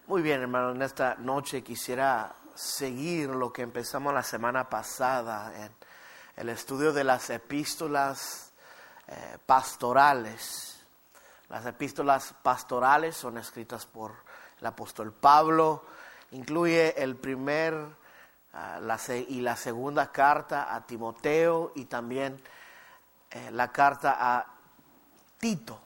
Muy bien, hermano, en esta noche quisiera seguir lo que empezamos la semana pasada en el estudio de las epístolas pastorales. Las epístolas pastorales son escritas por el apóstol Pablo, incluye el primer y la segunda carta a Timoteo y también la carta a Tito.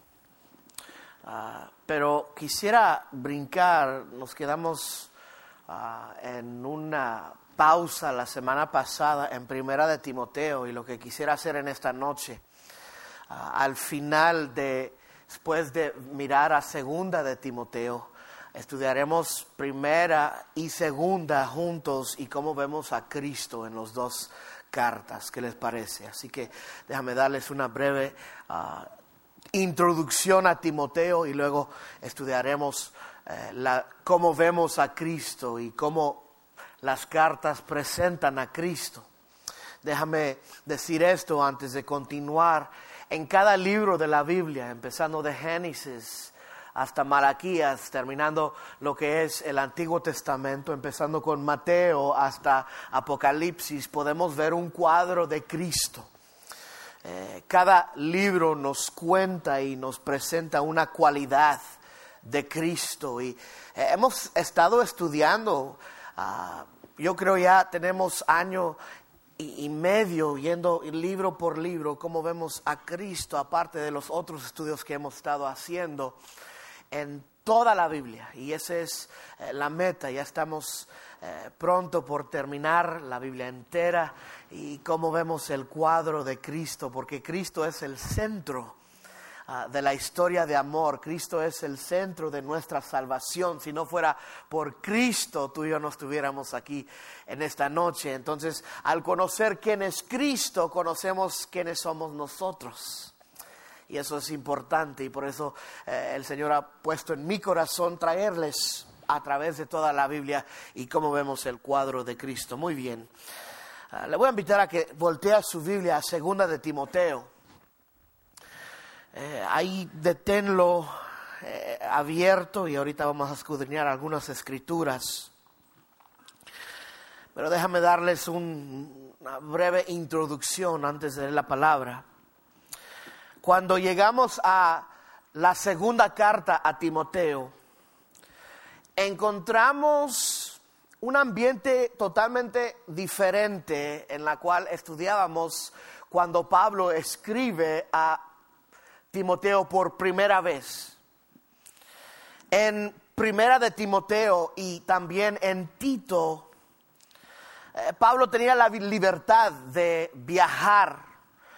Pero quisiera brincar, nos quedamos en una pausa la semana pasada en Primera de Timoteo, y lo que quisiera hacer en esta noche, al final después de mirar a Segunda de Timoteo, estudiaremos Primera y Segunda juntos y cómo vemos a Cristo en las dos cartas. ¿Qué les parece? Así que déjame darles una breve introducción a Timoteo y luego estudiaremos cómo vemos a Cristo y cómo las cartas presentan a Cristo. Déjame decir esto antes de continuar. En cada libro de la Biblia, empezando de Génesis hasta Malaquías, terminando lo que es el Antiguo Testamento, empezando con Mateo hasta Apocalipsis, podemos ver un cuadro de Cristo. Cada libro nos cuenta y nos presenta una cualidad de Cristo, y hemos estado estudiando, yo creo ya tenemos año y medio yendo libro por libro cómo vemos a Cristo, aparte de los otros estudios que hemos estado haciendo en toda la Biblia, y esa es la meta. Ya estamos pronto por terminar la Biblia entera y cómo vemos el cuadro de Cristo, porque Cristo es el centro de la historia de amor. Cristo es el centro de nuestra salvación. Si no fuera por Cristo, tú y yo no estuviéramos aquí en esta noche. Entonces, al conocer quién es Cristo, conocemos quiénes somos nosotros. Y eso es importante, y por eso el Señor ha puesto en mi corazón traerles a través de toda la Biblia y cómo vemos el cuadro de Cristo. Muy bien. Le voy a invitar a que voltee su Biblia a Segunda de Timoteo. Ahí deténlo abierto, y ahorita vamos a escudriñar algunas escrituras. Pero déjame darles una breve introducción antes de leer la palabra. Cuando llegamos a la segunda carta a Timoteo, encontramos un ambiente totalmente diferente en la cual estudiábamos cuando Pablo escribe a Timoteo por primera vez. En Primera de Timoteo y también en Tito, Pablo tenía la libertad de viajar.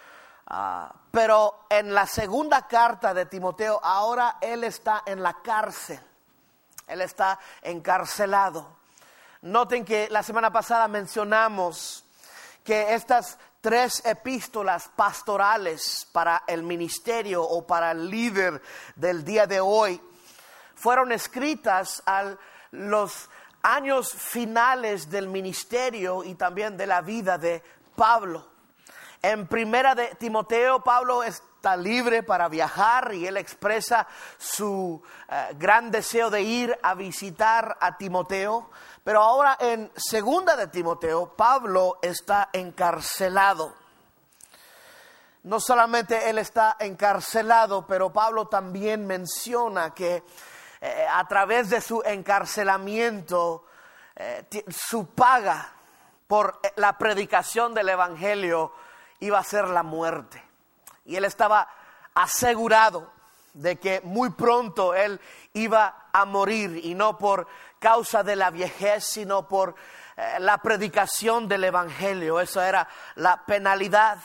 Pero en la segunda carta de Timoteo, ahora él está en la cárcel. Él está encarcelado. Noten que la semana pasada mencionamos que estas 3 epístolas pastorales para el ministerio o para el líder del día de hoy fueron escritas a los años finales del ministerio y también de la vida de Pablo. En Primera de Timoteo, Pablo está libre para viajar y él expresa su gran deseo de ir a visitar a Timoteo. Pero ahora en Segunda de Timoteo, Pablo está encarcelado. No solamente él está encarcelado, pero Pablo también menciona que a través de su encarcelamiento, su paga por la predicación del evangelio iba a ser la muerte. Y él estaba asegurado de que muy pronto él iba a morir, y no por causa de la viejez, sino por la predicación del evangelio. Eso era la penalidad.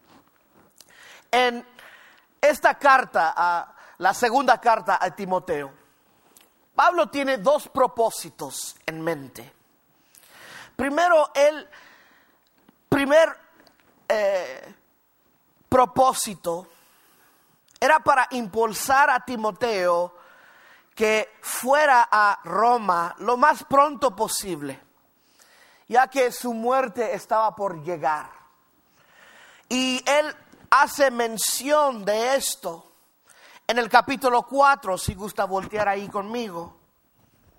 En esta carta, la segunda carta a Timoteo, Pablo tiene 2 propósitos en mente. Primero, el primer propósito era para impulsar a Timoteo que fuera a Roma lo más pronto posible, ya que su muerte estaba por llegar. Y él hace mención de esto en el capítulo 4, si gusta voltear ahí conmigo.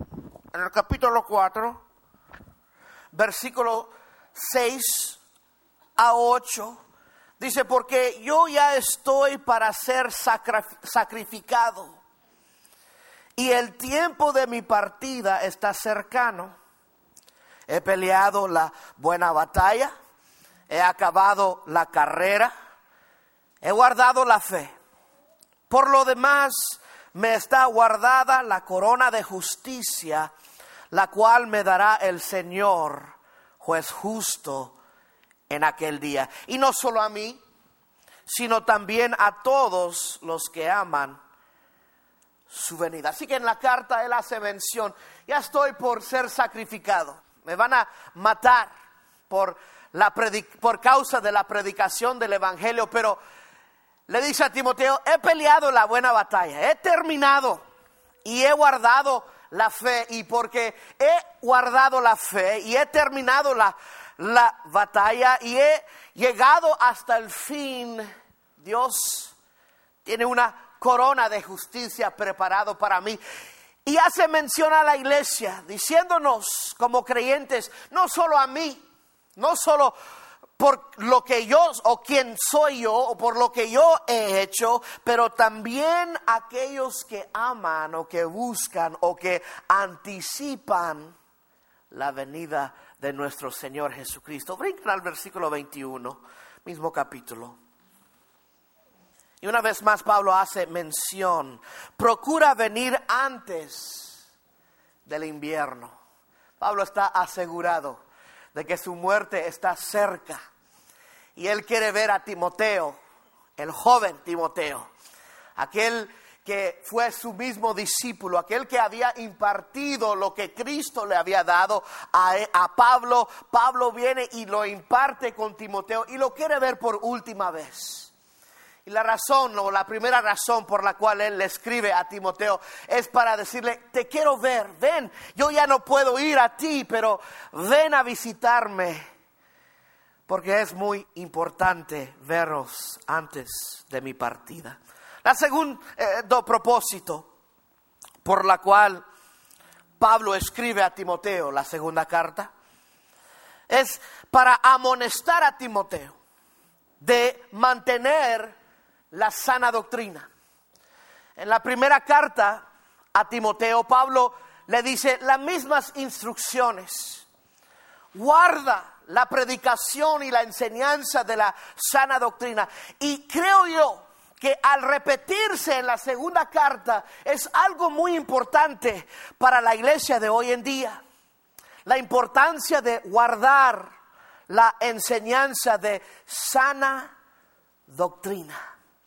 en el capítulo 4, versículo 6 a 8, dice, porque yo ya estoy para ser sacrificado y el tiempo de mi partida está cercano. He peleado la buena batalla, he acabado la carrera, he guardado la fe. Por lo demás, me está guardada la corona de justicia, la cual me dará el Señor, juez justo, en aquel día. Y no solo a mí, sino también a todos los que aman su venida. Así que en la carta él hace mención, ya estoy por ser sacrificado, me van a matar por causa de la predicación del evangelio, pero le dice a Timoteo, he peleado la buena batalla, he terminado y he guardado la fe, y porque he guardado la fe y he terminado la batalla y he llegado hasta el fin, Dios tiene una corona de justicia preparado para mí. Y hace mención a la iglesia, diciéndonos como creyentes, no solo a mí, no solo por lo que yo o quien soy yo o por lo que yo he hecho, pero también aquellos que aman o que buscan o que anticipan la venida de nuestro Señor Jesucristo. Brincan al versículo 21, mismo capítulo. Y una vez más Pablo hace mención, procura venir antes del invierno. Pablo está asegurado de que su muerte está cerca. Y él quiere ver a Timoteo, el joven Timoteo, aquel que fue su mismo discípulo, aquel que había impartido lo que Cristo le había dado a Pablo. Pablo viene y lo imparte con Timoteo y lo quiere ver por última vez. Y la razón, o la primera razón por la cual él le escribe a Timoteo es para decirle, te quiero ver, ven, yo ya no puedo ir a ti, pero ven a visitarme, porque es muy importante veros antes de mi partida. La segundo propósito por la cual Pablo escribe a Timoteo la segunda carta es para amonestar a Timoteo de mantener la sana doctrina. En la primera carta a Timoteo, Pablo le dice las mismas instrucciones. Guarda la predicación y la enseñanza de la sana doctrina. Y creo yo que al repetirse en la segunda carta es algo muy importante para la iglesia de hoy en día. La importancia de guardar la enseñanza de sana doctrina.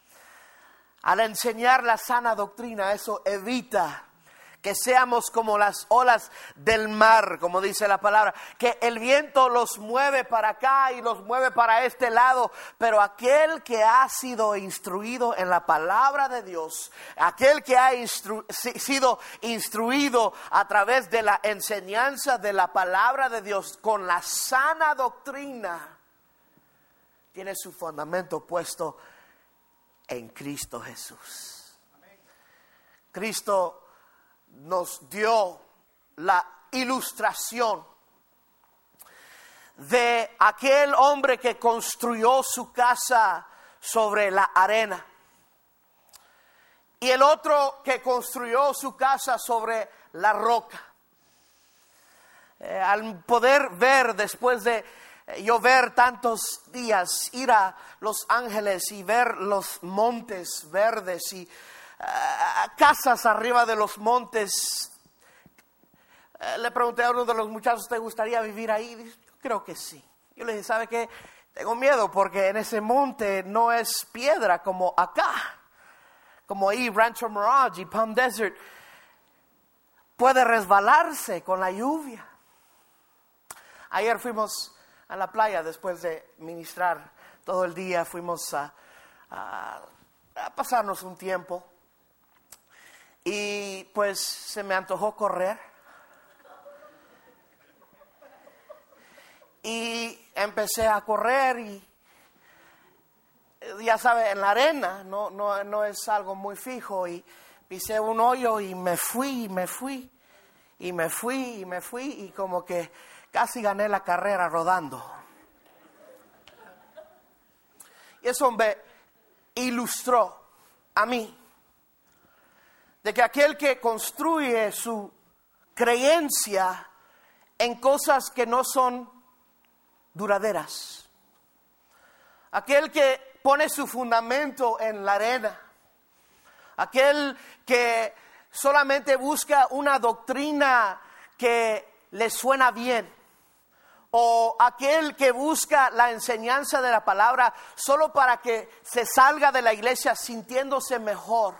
Al enseñar la sana doctrina, eso evita que seamos como las olas del mar, como dice la palabra, que el viento los mueve para acá y los mueve para este lado, pero aquel que ha sido instruido en la palabra de Dios, aquel que ha sido instruido a través de la enseñanza de la palabra de Dios con la sana doctrina, tiene su fundamento puesto en Cristo Jesús. Cristo nos dio la ilustración de aquel hombre que construyó su casa sobre la arena y el otro que construyó su casa sobre la roca. Al poder ver, después de llover tantos días, ir a Los Ángeles y ver los montes verdes y casas arriba de los montes, le pregunté a uno de los muchachos, ¿te gustaría vivir ahí? Y dice, yo creo que sí. Yo le dije, ¿sabe qué? Tengo miedo porque en ese monte no es piedra como acá, como ahí Rancho Mirage y Palm Desert. Puede resbalarse con la lluvia. Ayer fuimos a la playa después de ministrar todo el día, fuimos a pasarnos un tiempo y pues se me antojó correr y empecé a correr y ya sabe, en la arena no es algo muy fijo y pisé un hoyo y me fui Y me fui y como que casi gané la carrera rodando. Y eso me ilustró a mí de que aquel que construye su creencia en cosas que no son duraderas, aquel que pone su fundamento en la arena, aquel que solamente busca una doctrina que le suena bien, o aquel que busca la enseñanza de la palabra solo para que se salga de la iglesia sintiéndose mejor,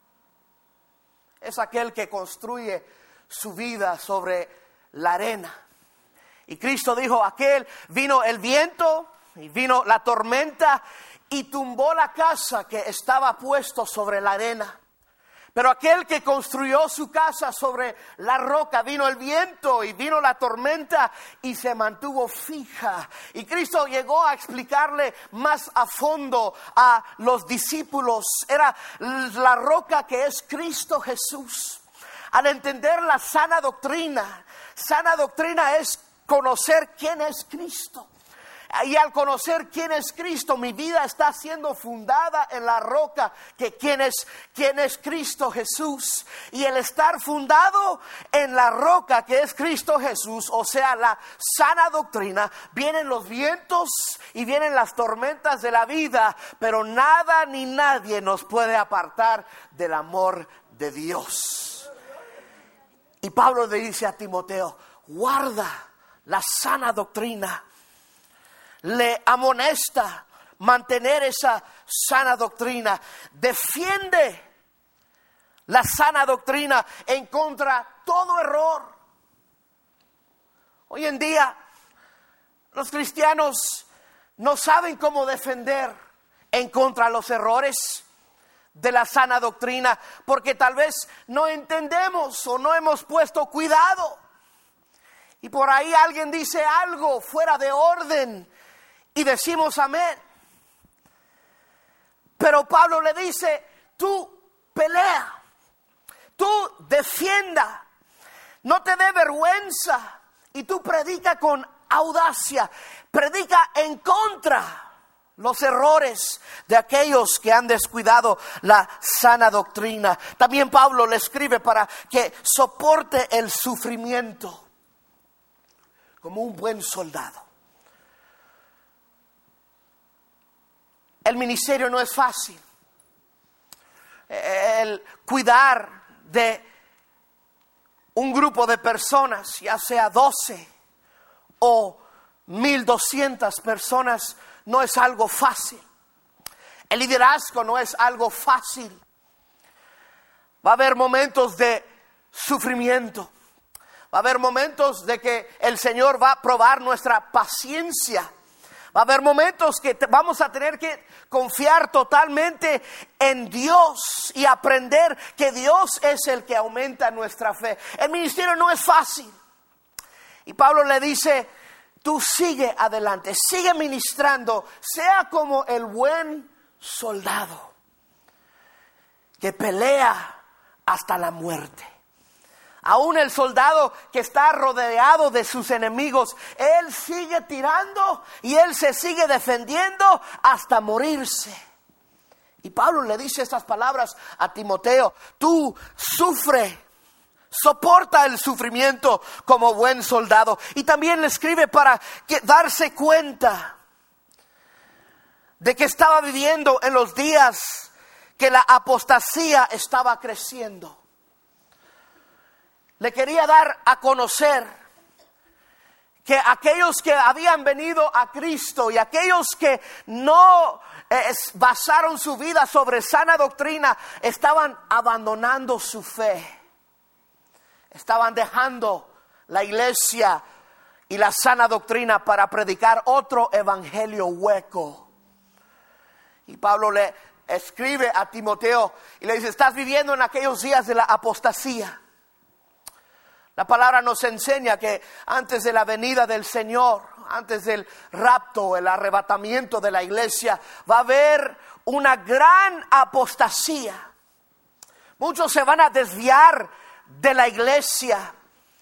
es aquel que construye su vida sobre la arena. Y Cristo dijo, vino el viento y vino la tormenta y tumbó la casa que estaba puesto sobre la arena. Pero aquel que construyó su casa sobre la roca, vino el viento y vino la tormenta y se mantuvo fija. Y Cristo llegó a explicarle más a fondo a los discípulos. Era la roca que es Cristo Jesús. Al entender la sana doctrina es conocer quién es Cristo. Y al conocer quién es Cristo, mi vida está siendo fundada en la roca, que quién es Cristo Jesús. Y el estar fundado en la roca que es Cristo Jesús, o sea, la sana doctrina, vienen los vientos y vienen las tormentas de la vida, pero nada ni nadie nos puede apartar del amor de Dios. Y Pablo le dice a Timoteo, guarda la sana doctrina. Le amonesta mantener esa sana doctrina. Defiende la sana doctrina en contra de todo error. Hoy en día los cristianos no saben cómo defender en contra de los errores de la sana doctrina, porque tal vez no entendemos o no hemos puesto cuidado. Y por ahí alguien dice algo fuera de orden y decimos amén. Pero Pablo le dice, tú pelea, tú defienda, no te dé vergüenza y tú predica con audacia, predica en contra los errores de aquellos que han descuidado la sana doctrina. También Pablo le escribe para que soporte el sufrimiento como un buen soldado. El ministerio no es fácil. El cuidar de un grupo de personas, ya sea 12 o 1,200 personas, no es algo fácil. El liderazgo no es algo fácil. Va a haber momentos de sufrimiento. Va a haber momentos de que el Señor va a probar nuestra paciencia. Va a haber momentos que vamos a tener que confiar totalmente en Dios y aprender que Dios es el que aumenta nuestra fe. El ministerio no es fácil. Y Pablo le dice, tú sigue adelante, sigue ministrando, sea como el buen soldado que pelea hasta la muerte. Aún el soldado que está rodeado de sus enemigos, él sigue tirando y él se sigue defendiendo hasta morirse. Y Pablo le dice estas palabras a Timoteo, tú sufre, soporta el sufrimiento como buen soldado. Y también le escribe para darse cuenta de que estaba viviendo en los días que la apostasía estaba creciendo. Le quería dar a conocer que aquellos que habían venido a Cristo y aquellos que no basaron su vida sobre sana doctrina, estaban abandonando su fe. Estaban dejando la iglesia y la sana doctrina para predicar otro evangelio hueco. Y Pablo le escribe a Timoteo y le dice, estás viviendo en aquellos días de la apostasía. La palabra nos enseña que antes de la venida del Señor, antes del rapto, el arrebatamiento de la iglesia, va a haber una gran apostasía. Muchos se van a desviar de la iglesia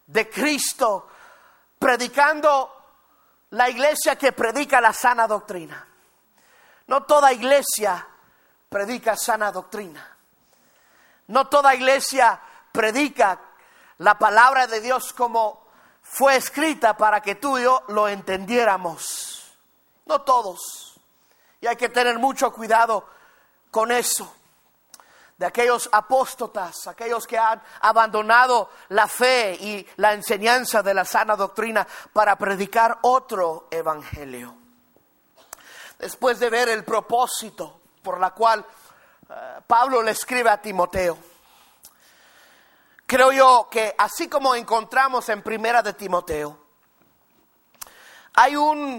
de Cristo, predicando la iglesia que predica la sana doctrina. No toda iglesia predica sana doctrina. No toda iglesia predica la palabra de Dios como fue escrita para que tú y yo lo entendiéramos. No todos. Y hay que tener mucho cuidado con eso. De aquellos apóstatas, aquellos que han abandonado la fe y la enseñanza de la sana doctrina para predicar otro evangelio. Después de ver el propósito por la cual Pablo le escribe a Timoteo, creo yo que así como encontramos en Primera de Timoteo, hay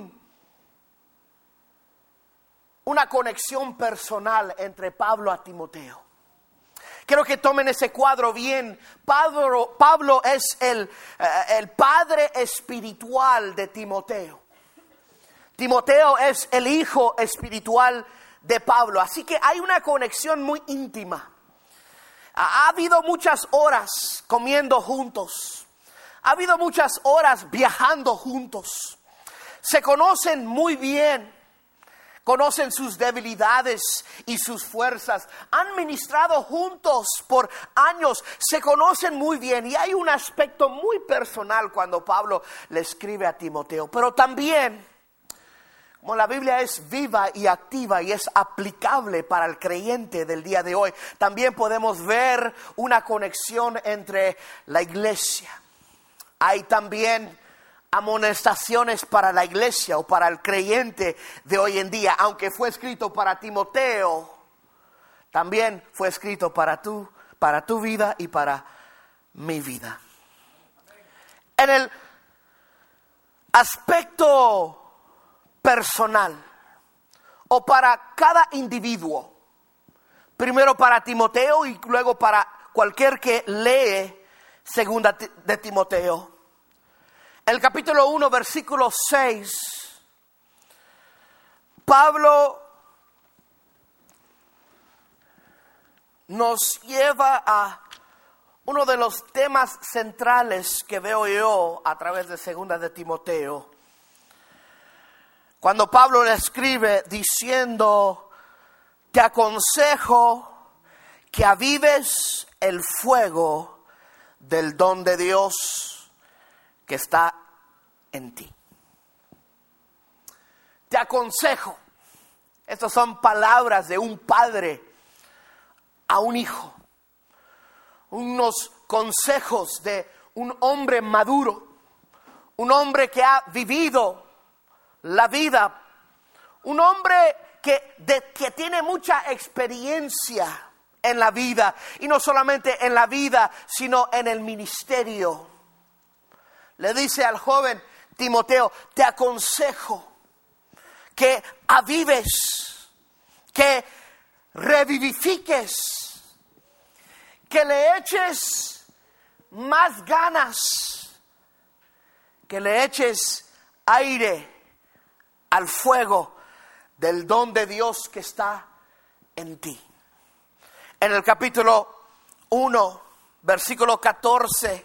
una conexión personal entre Pablo a Timoteo. Quiero que tomen ese cuadro bien. Pablo es el padre espiritual de Timoteo. Timoteo es el hijo espiritual de Pablo. Así que hay una conexión muy íntima. Ha habido muchas horas comiendo juntos. Ha habido muchas horas viajando juntos. Se conocen muy bien. Conocen sus debilidades y sus fuerzas. Han ministrado juntos por años. Se conocen muy bien. Y hay un aspecto muy personal cuando Pablo le escribe a Timoteo. Pero también, como la Biblia es viva y activa y es aplicable para el creyente del día de hoy, también podemos ver una conexión entre la iglesia. Hay también amonestaciones para la iglesia o para el creyente de hoy en día. Aunque fue escrito para Timoteo, también fue escrito para tu vida y para mi vida. En el aspecto personal o para cada individuo, primero para Timoteo y luego para cualquier que lee segunda de Timoteo. El capítulo 1, versículo 6, Pablo nos lleva a uno de los temas centrales que veo yo a través de segunda de Timoteo. Cuando Pablo le escribe diciendo, te aconsejo que avives el fuego del don de Dios que está en ti. Te aconsejo. Estas son palabras de un padre a un hijo. Unos consejos de un hombre maduro. Un hombre que ha vivido la vida. Un hombre que tiene mucha experiencia en la vida. Y no solamente en la vida, sino en el ministerio. Le dice al joven Timoteo, te aconsejo que avives, que revivifiques, que le eches más ganas, que le eches aire al fuego del don de Dios que está en ti. En el capítulo 1, versículo 14,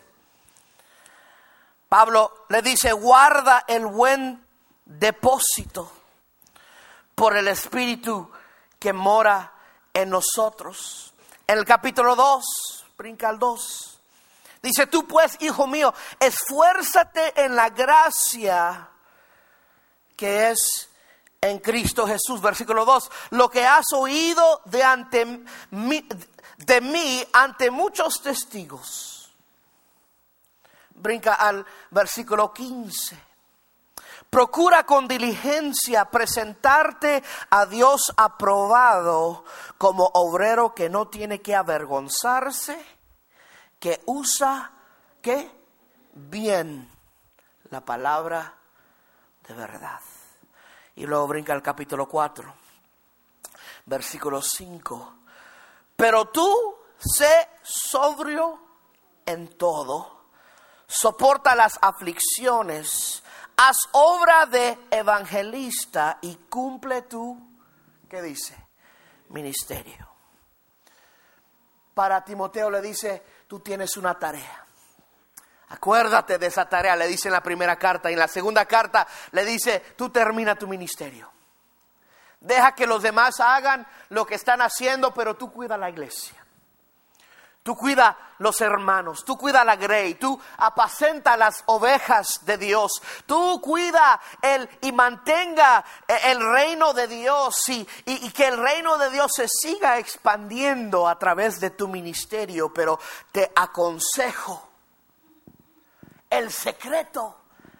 Pablo le dice, guarda el buen depósito por el Espíritu que mora en nosotros. En el capítulo 2, brinca al 2, dice, tú pues, hijo mío, esfuérzate en la gracia que es en Cristo Jesús. Versículo 2, lo que has oído de mí ante muchos testigos. Brinca al versículo 15. Procura con diligencia presentarte a Dios aprobado como obrero que no tiene que avergonzarse, que usa ¿qué? Bien la palabra de verdad. Y luego brinca al capítulo 4, versículo 5. Pero tú sé sobrio en todo. Soporta las aflicciones, haz obra de evangelista y cumple tu, ¿qué dice? Ministerio. Para Timoteo le dice, tú tienes una tarea. Acuérdate de esa tarea, le dice en la primera carta. Y en la segunda carta le dice, tú termina tu ministerio. Deja que los demás hagan lo que están haciendo, pero tú cuida la iglesia. Tú cuida los hermanos, tú cuida la grey, tú apacenta las ovejas de Dios. Tú cuida y mantenga el reino de Dios y que el reino de Dios se siga expandiendo a través de tu ministerio. Pero te aconsejo, el secreto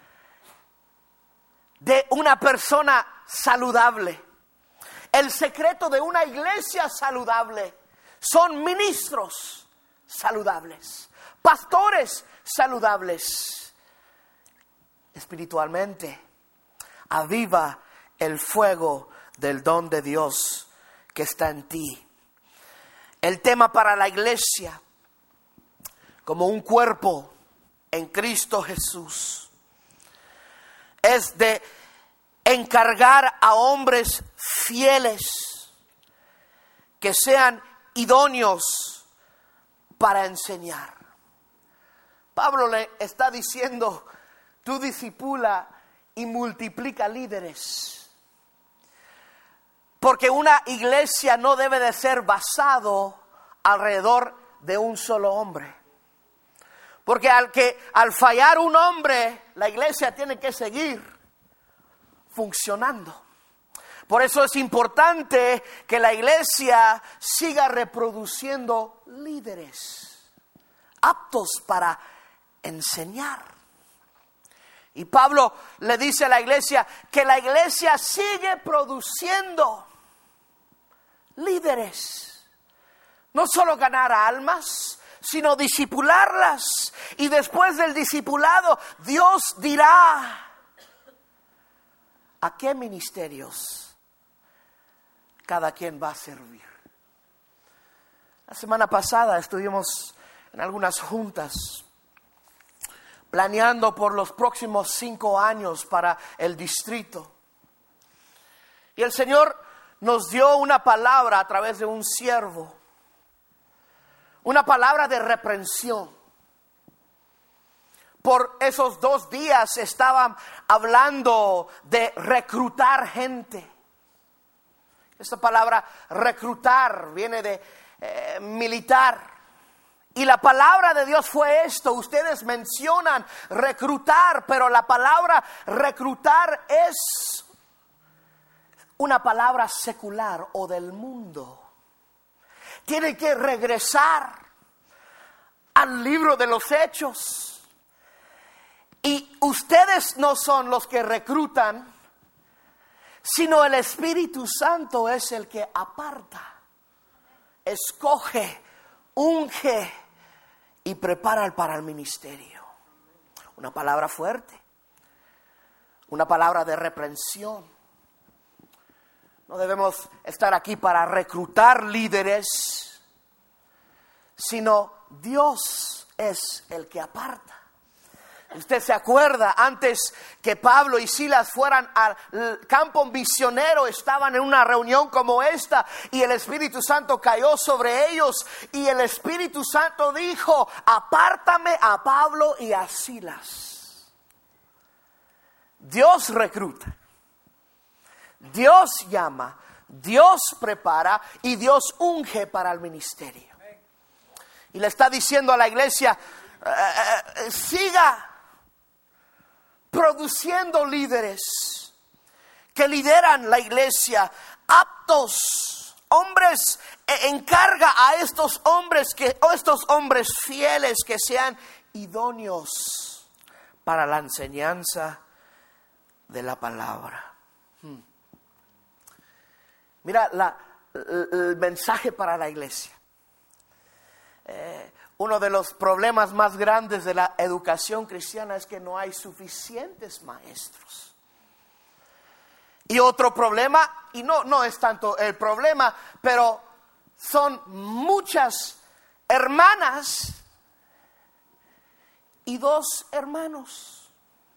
de una persona saludable, el secreto de una iglesia saludable, son ministros saludables, pastores saludables. Espiritualmente, aviva el fuego del don de Dios que está en ti. El tema para la iglesia, como un cuerpo en Cristo Jesús, es de encargar a hombres fieles que sean idóneos para enseñar. Pablo le está diciendo, tú discipula y multiplica líderes. Porque una iglesia no debe de ser basado alrededor de un solo hombre. Porque al fallar un hombre, la iglesia tiene que seguir funcionando. Por eso es importante que la iglesia siga reproduciendo líderes aptos para enseñar. Y Pablo le dice a la iglesia que la iglesia sigue produciendo líderes. No solo ganar almas, sino discipularlas. Y después del discipulado, Dios dirá a qué ministerios cada quien va a servir. La semana pasada estuvimos en algunas juntas planeando por los próximos 5 años para el distrito. Y el Señor nos dio una palabra a través de un siervo. Una palabra de reprensión. Por esos 2 días estaban hablando de reclutar gente. Esta palabra reclutar viene de militar. Y la palabra de Dios fue esto. Ustedes mencionan reclutar, pero la palabra reclutar es una palabra secular o del mundo. Tiene que regresar al libro de los Hechos. Y ustedes no son los que reclutan, sino el Espíritu Santo es el que aparta, escoge, unge y prepara para el ministerio. Una palabra fuerte, una palabra de reprensión. No debemos estar aquí para reclutar líderes, sino Dios es el que aparta. Usted se acuerda, antes que Pablo y Silas fueran al campo misionero, estaban en una reunión como esta y el Espíritu Santo cayó sobre ellos y el Espíritu Santo dijo, apártame a Pablo y a Silas. Dios recluta, Dios llama, Dios prepara y Dios unge para el ministerio. Y le está diciendo a la iglesia, siga produciendo líderes que lideran la iglesia, aptos, hombres, encarga a estos hombres fieles que sean idóneos para la enseñanza de la palabra. Mira el mensaje para la iglesia. Uno de los problemas más grandes de la educación cristiana es que no hay suficientes maestros. Y otro problema, y no es tanto el problema, pero son muchas hermanas y 2 hermanos.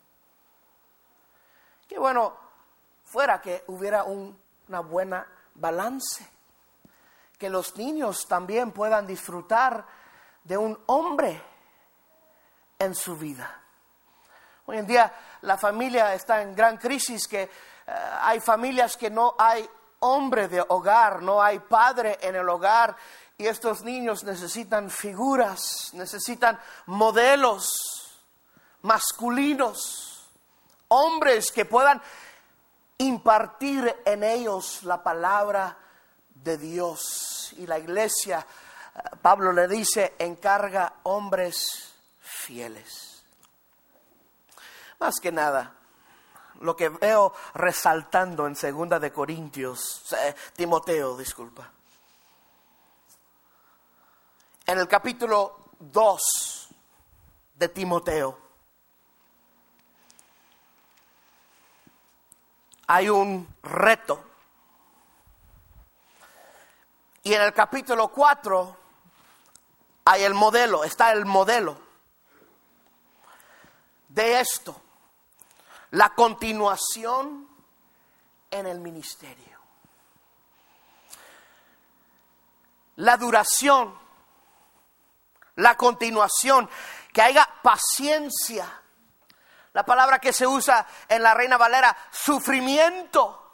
Qué bueno fuera que hubiera una buena balance, que los niños también puedan disfrutar de un hombre en su vida. Hoy en día la familia está en gran crisis, que hay familias que no hay hombre de hogar, no hay padre en el hogar, y estos niños necesitan figuras, necesitan modelos masculinos, hombres que puedan impartir en ellos la palabra de Dios. Y la iglesia, Pablo le dice, encarga hombres fieles. Más que nada, lo que veo resaltando en 2 de Corintios, Timoteo, disculpa. En el capítulo 2 de Timoteo, hay un reto. Y en el capítulo 4 hay el modelo, está el modelo de esto. La continuación en el ministerio. La duración, la continuación, que haya paciencia. La palabra que se usa en la Reina Valera, sufrimiento.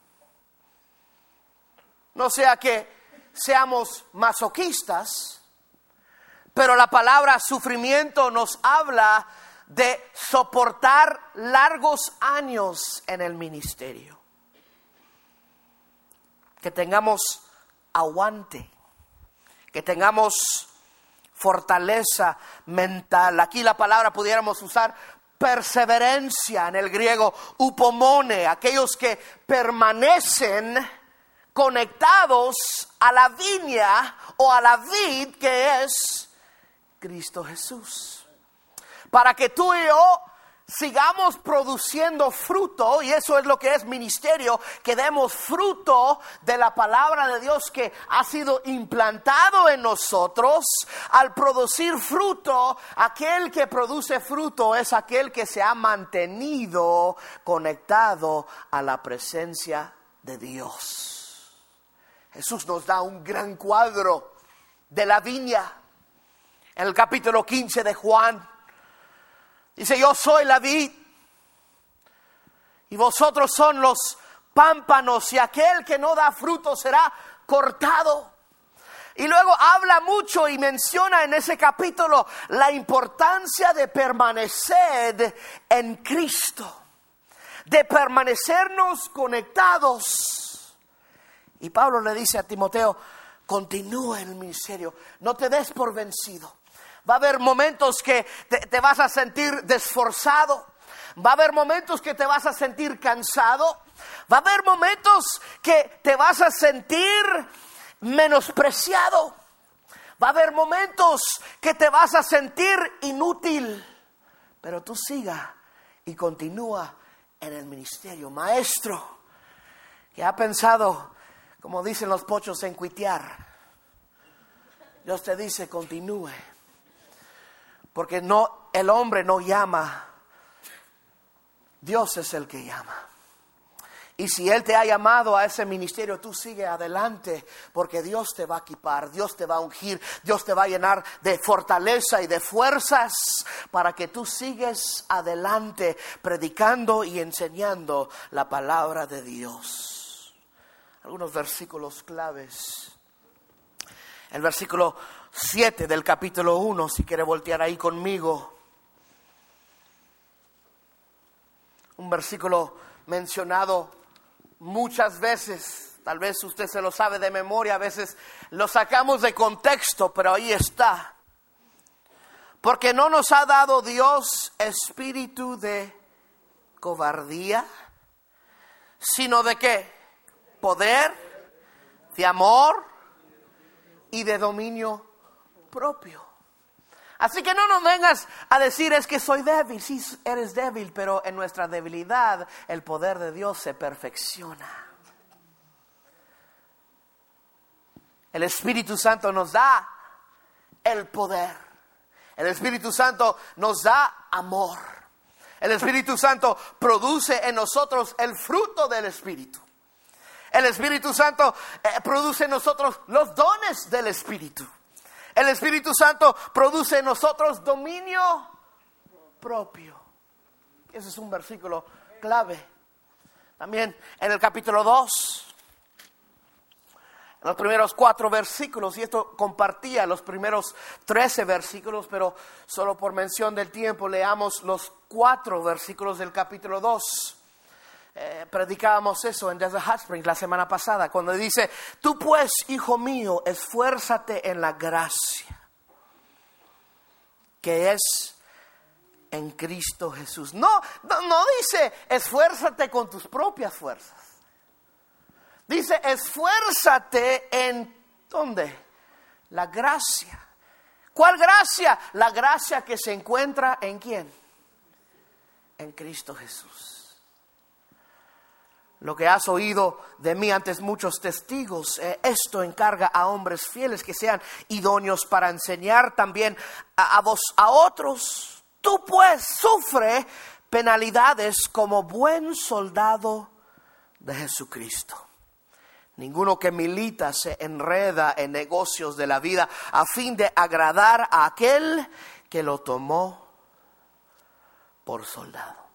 No sea que seamos masoquistas, pero la palabra sufrimiento nos habla de soportar largos años en el ministerio. Que tengamos aguante, que tengamos fortaleza mental. Aquí la palabra pudiéramos usar perseverancia, en el griego upomone, aquellos que permanecen conectados a la viña o a la vid que es Cristo Jesús. Para que tú y yo sigamos produciendo fruto, y eso es lo que es ministerio, que demos fruto de la palabra de Dios que ha sido implantado en nosotros. Al producir fruto, aquel que produce fruto es aquel que se ha mantenido conectado a la presencia de Dios. Jesús nos da un gran cuadro de la viña. En el capítulo 15 de Juan, dice, yo soy la vid y vosotros son los pámpanos, y aquel que no da fruto será cortado. Y luego habla mucho y menciona en ese capítulo la importancia de permanecer en Cristo, de permanecernos conectados. Y Pablo le dice a Timoteo, continúa en el ministerio, no te des por vencido. Va a haber momentos que te vas a sentir desforzado. Va a haber momentos que te vas a sentir cansado. Va a haber momentos que te vas a sentir menospreciado. Va a haber momentos que te vas a sentir inútil. Pero tú siga y continúa en el ministerio. Maestro, que ha pensado, como dicen los pochos, en cuitear. Dios te dice, continúe. Porque no, el hombre no llama, Dios es el que llama. Y si Él te ha llamado a ese ministerio, tú sigue adelante, porque Dios te va a equipar, Dios te va a ungir, Dios te va a llenar de fortaleza y de fuerzas para que tú sigues adelante predicando y enseñando la palabra de Dios. Algunos versículos claves. El versículo 7 del capítulo 1, si quiere voltear ahí conmigo. Un versículo mencionado muchas veces. Tal vez usted se lo sabe de memoria, a veces lo sacamos de contexto, pero ahí está. Porque no nos ha dado Dios espíritu de cobardía, sino de ¿qué? Poder, de amor y de dominio propio. Así que no nos vengas a decir es que soy débil. Sí, eres débil, pero en nuestra debilidad el poder de Dios se perfecciona. El Espíritu Santo nos da el poder. El Espíritu Santo nos da amor. El Espíritu Santo produce en nosotros el fruto del Espíritu. El Espíritu Santo produce en nosotros los dones del Espíritu. El Espíritu Santo produce en nosotros dominio propio. Ese es un versículo clave. También en el capítulo 2, en los primeros 4 versículos, y esto compartía los primeros 13 versículos, pero solo por mención del tiempo leamos los 4 versículos del capítulo 2. Predicábamos eso en Desert Hot Springs la semana pasada, cuando dice: tú pues, hijo mío, esfuérzate en la gracia que es en Cristo Jesús. No dice esfuérzate con tus propias fuerzas. Dice esfuérzate en ¿dónde? La gracia. ¿Cuál gracia? La gracia que se encuentra ¿en quién? En Cristo Jesús. Lo que has oído de mí antes muchos testigos, esto encarga a hombres fieles que sean idóneos para enseñar también a otros. Tú pues sufre penalidades como buen soldado de Jesucristo. Ninguno que milita se enreda en negocios de la vida a fin de agradar a aquel que lo tomó por soldado.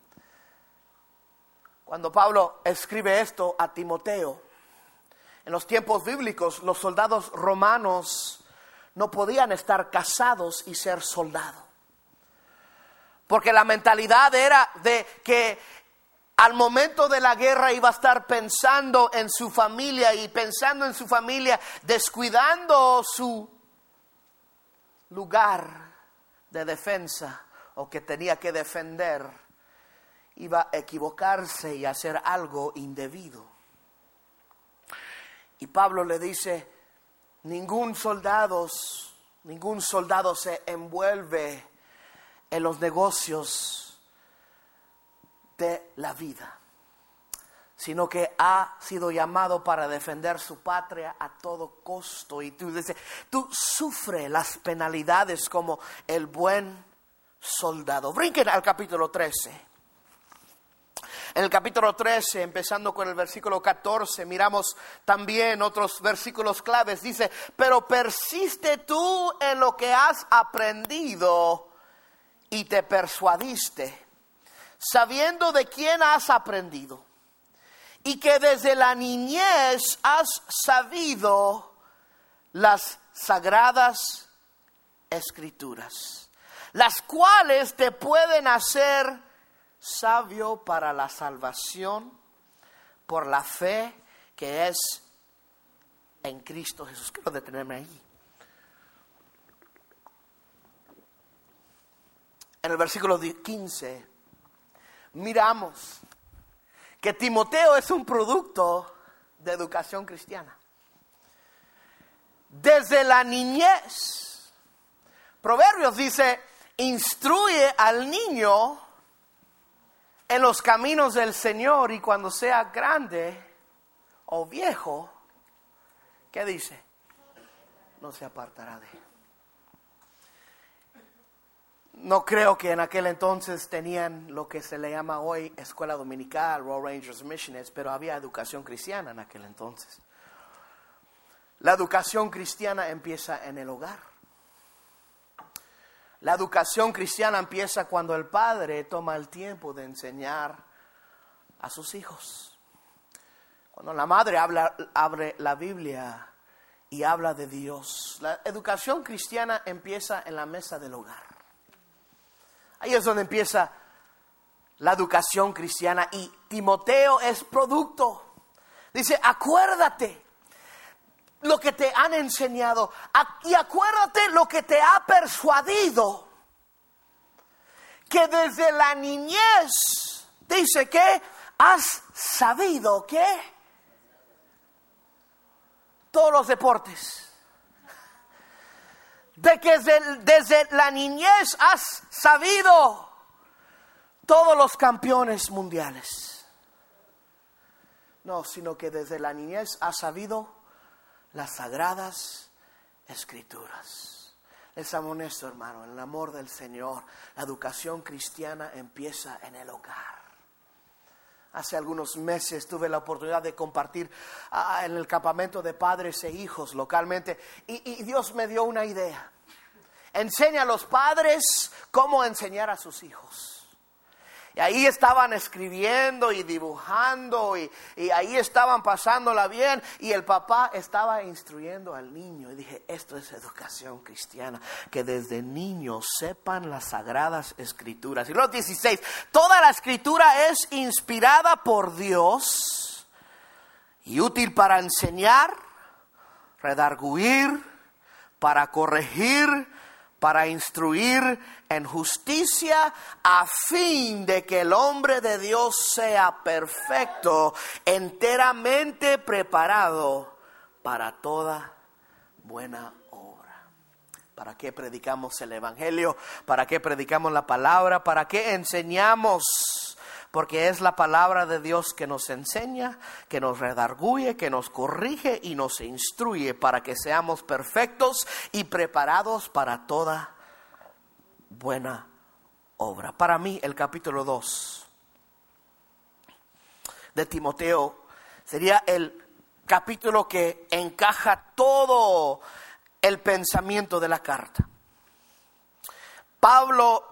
Cuando Pablo escribe esto a Timoteo, en los tiempos bíblicos los soldados romanos no podían estar casados y ser soldados. Porque la mentalidad era de que al momento de la guerra iba a estar pensando en su familia y pensando en su familia, descuidando su lugar de defensa o que tenía que defender. Iba a equivocarse y hacer algo indebido. Y Pablo le dice: ningún soldado se envuelve en los negocios de la vida, sino que ha sido llamado para defender su patria a todo costo. Y tú sufres las penalidades como el buen soldado. Brinquen al capítulo 13. En el capítulo 13, empezando con el versículo 14, miramos también otros versículos claves. Dice: pero persiste tú en lo que has aprendido y te persuadiste, sabiendo de quién has aprendido, y que desde la niñez has sabido las sagradas escrituras, las cuales te pueden hacer sabio para la salvación por la fe que es en Cristo Jesús. Quiero detenerme ahí. En el versículo 15 miramos que Timoteo es un producto de educación cristiana. Desde la niñez. Proverbios dice: instruye al niño en los caminos del Señor, y cuando sea grande o viejo, ¿qué dice? No se apartará de él. No creo que en aquel entonces tenían lo que se le llama hoy escuela dominical, Royal Rangers Missionaries, pero había educación cristiana en aquel entonces. La educación cristiana empieza en el hogar. La educación cristiana empieza cuando el padre toma el tiempo de enseñar a sus hijos. Cuando la madre abre la Biblia y habla de Dios. La educación cristiana empieza en la mesa del hogar. Ahí es donde empieza la educación cristiana, y Timoteo es producto. Dice: acuérdate lo que te han enseñado, y acuérdate lo que te ha persuadido, que desde la niñez, dice que has sabido que todos los deportes, de que desde la niñez has sabido todos los campeones mundiales. No, sino que desde la niñez has sabido las sagradas escrituras. Les amonesto, hermano, en el amor del Señor, la educación cristiana empieza en el hogar. Hace algunos meses tuve la oportunidad de compartir en el campamento de padres e hijos localmente, y Dios me dio una idea. enseña a los padres cómo enseñar a sus hijos. Y ahí estaban escribiendo y dibujando y ahí estaban pasándola bien. Y el papá estaba instruyendo al niño. Y dije, esto es educación cristiana. Que desde niños sepan las sagradas escrituras. Y los 16, toda la escritura es inspirada por Dios y útil para enseñar, redarguir, para corregir, para instruir en justicia, a fin de que el hombre de Dios sea perfecto, enteramente preparado para toda buena obra. ¿Para qué predicamos el evangelio? ¿Para qué predicamos la palabra? ¿Para qué enseñamos? Porque es la palabra de Dios que nos enseña, que nos redarguye, que nos corrige y nos instruye para que seamos perfectos y preparados para toda buena obra. Para mí, el capítulo 2 de Timoteo sería el capítulo que encaja todo el pensamiento de la carta. Pablo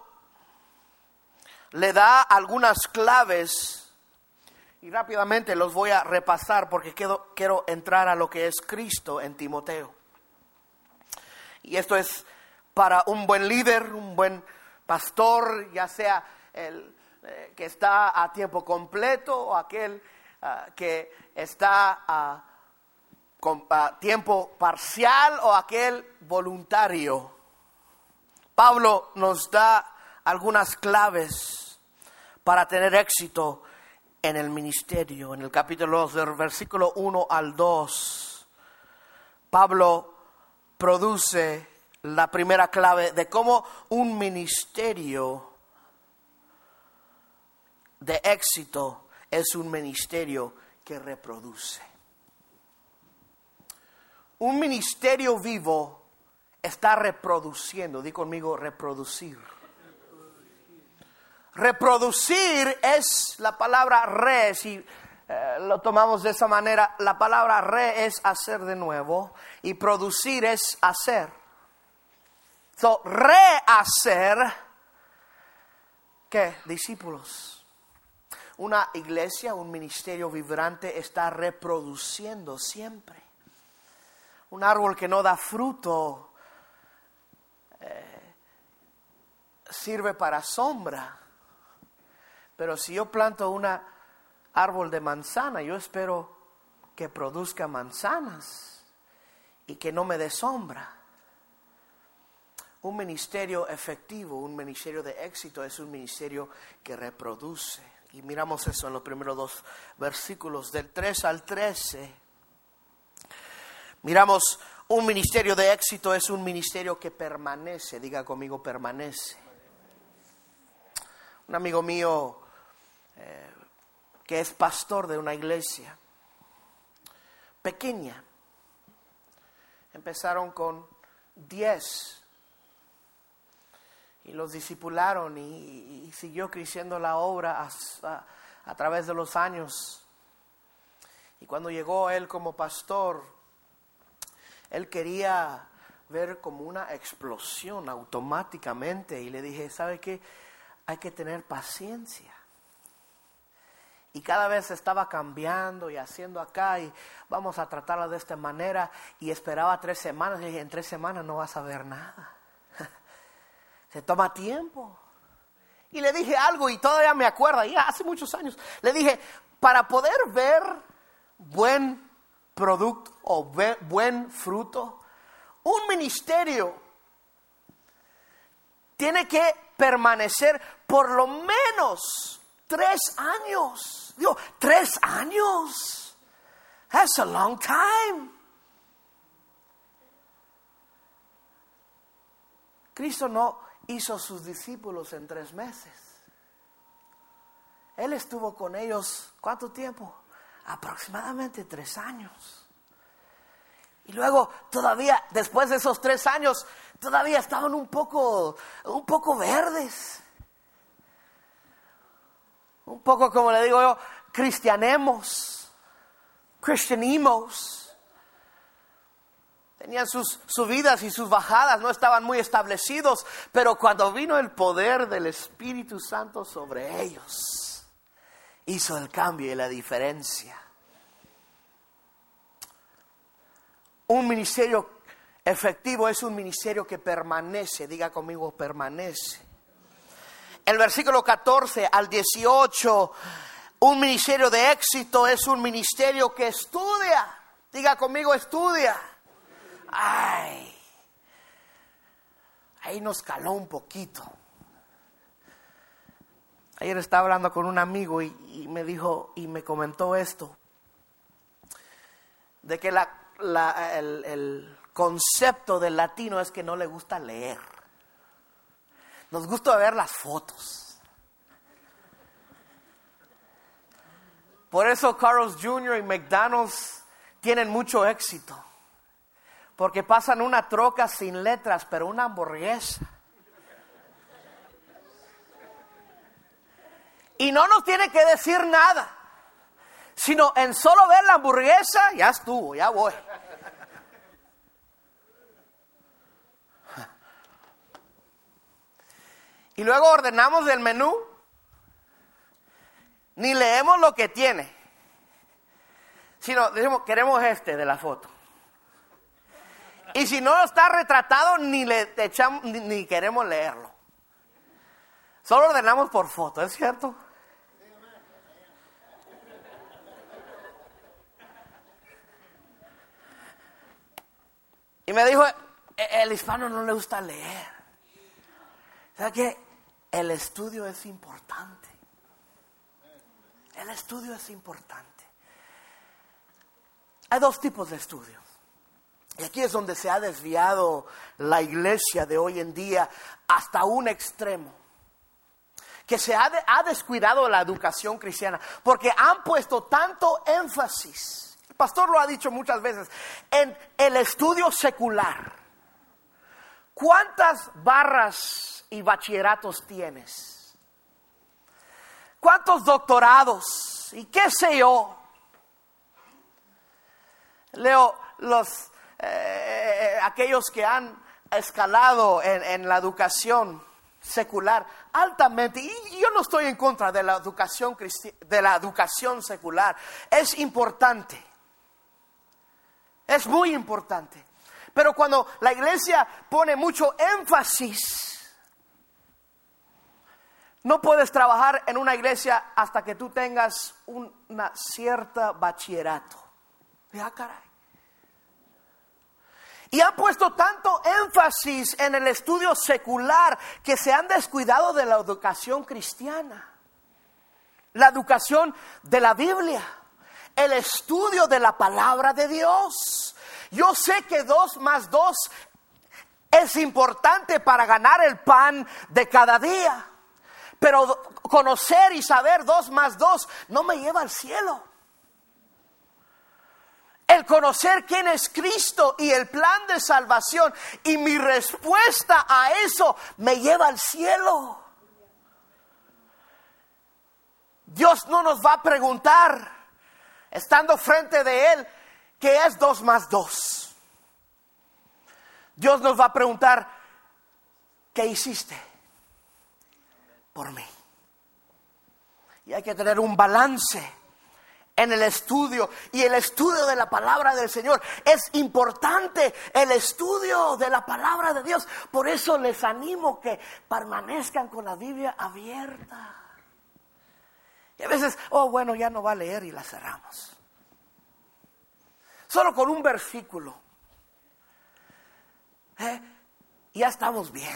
le da algunas claves y rápidamente los voy a repasar porque quiero entrar a lo que es Cristo en Timoteo. Y esto es para un buen líder, un buen pastor, ya sea el que está a tiempo completo o aquel que está a tiempo parcial o aquel voluntario. Pablo nos da algunas claves para tener éxito en el ministerio. En el capítulo 2, del versículo 1 al 2, Pablo produce la primera clave de cómo un ministerio de éxito es un ministerio que reproduce. Un ministerio vivo está reproduciendo. Di conmigo, reproducir. Reproducir es la palabra re, si lo tomamos de esa manera. La palabra re es hacer de nuevo y producir es hacer. So, rehacer, ¿qué? Discípulos. Una iglesia, un ministerio vibrante está reproduciendo siempre. Un árbol que no da fruto sirve para sombra. Pero si yo planto un árbol de manzana, yo espero que produzca manzanas y que no me dé sombra. Un ministerio efectivo, un ministerio de éxito es un ministerio que reproduce. Y miramos eso en los primeros 2 versículos, del 3 al 13. Miramos, un ministerio de éxito es un ministerio que permanece. Diga conmigo, permanece. Un amigo mío que es pastor de una iglesia pequeña. Empezaron con 10 y los discipularon y siguió creciendo la obra a través de los años. Y cuando llegó él como pastor, él quería ver como una explosión automáticamente. Y le dije, ¿sabe qué? Hay que tener paciencia. Y cada vez estaba cambiando y haciendo acá y vamos a tratarla de esta manera. Y esperaba 3 semanas y dije, en 3 semanas no vas a ver nada. Se toma tiempo. Y le dije algo y todavía me acuerdo, ya hace muchos años. Le dije, para poder ver buen producto o buen fruto, un ministerio tiene que permanecer por lo menos 3 años. Digo, 3 años. That's a long time. Cristo no hizo sus discípulos en 3 meses. Él estuvo con ellos, ¿cuánto tiempo? Aproximadamente 3 años. Y luego todavía, después de esos 3 años, todavía estaban un poco verdes. Un poco, como le digo yo, cristianimos. Tenían sus subidas y sus bajadas, no estaban muy establecidos, pero cuando vino el poder del Espíritu Santo sobre ellos, hizo el cambio y la diferencia. Un ministerio efectivo es un ministerio que permanece. Diga conmigo, permanece. El versículo 14 al 18, un ministerio de éxito es un ministerio que estudia. Diga conmigo, estudia. Ay, ahí nos caló un poquito. Ayer estaba hablando con un amigo y me dijo y me comentó esto, de que el concepto del latino es que no le gusta leer. Nos gusta ver las fotos. Por eso Carl's Jr. y McDonald's tienen mucho éxito. Porque pasan una troca sin letras, pero una hamburguesa. Y no nos tiene que decir nada, sino en solo ver la hamburguesa, ya estuvo, ya voy. Y luego ordenamos el menú, ni leemos lo que tiene, sino decimos, queremos este de la foto. Y si no está retratado, ni queremos leerlo. Solo ordenamos por foto, ¿es cierto? Y me dijo, el hispano no le gusta leer. O sea que el estudio es importante. El estudio es importante. Hay dos tipos de estudios. Y aquí es donde se ha desviado la iglesia de hoy en día hasta un extremo. Que se ha descuidado la educación cristiana. Porque han puesto tanto énfasis, el pastor lo ha dicho muchas veces, en el estudio secular. ¿Cuántas barras y bachilleratos tienes? ¿Cuántos doctorados? ¿Y qué sé yo? Leo aquellos que han escalado en la educación secular altamente, y yo no estoy en contra de la educación secular. Es importante, es muy importante, pero cuando la iglesia pone mucho énfasis, no puedes trabajar en una iglesia hasta que tú tengas una cierta bachillerato. Ya, caray. Y han puesto tanto énfasis en el estudio secular que se han descuidado de la educación cristiana. La educación de la Biblia. El estudio de la palabra de Dios. Yo sé que 2 más 2 es importante para ganar el pan de cada día. Pero conocer y saber 2 más 2 no me lleva al cielo. El conocer quién es Cristo y el plan de salvación y mi respuesta a eso me lleva al cielo. Dios no nos va a preguntar, estando frente de Él, ¿qué es 2 más 2? Dios nos va a preguntar, ¿qué hiciste por mí? Y hay que tener un balance en el estudio, y el estudio de la palabra del Señor es importante. El estudio de la palabra de Dios. Por eso les animo que permanezcan con la Biblia abierta. Y a veces, bueno, ya no va a leer y la cerramos. Solo con un versículo, ya estamos bien.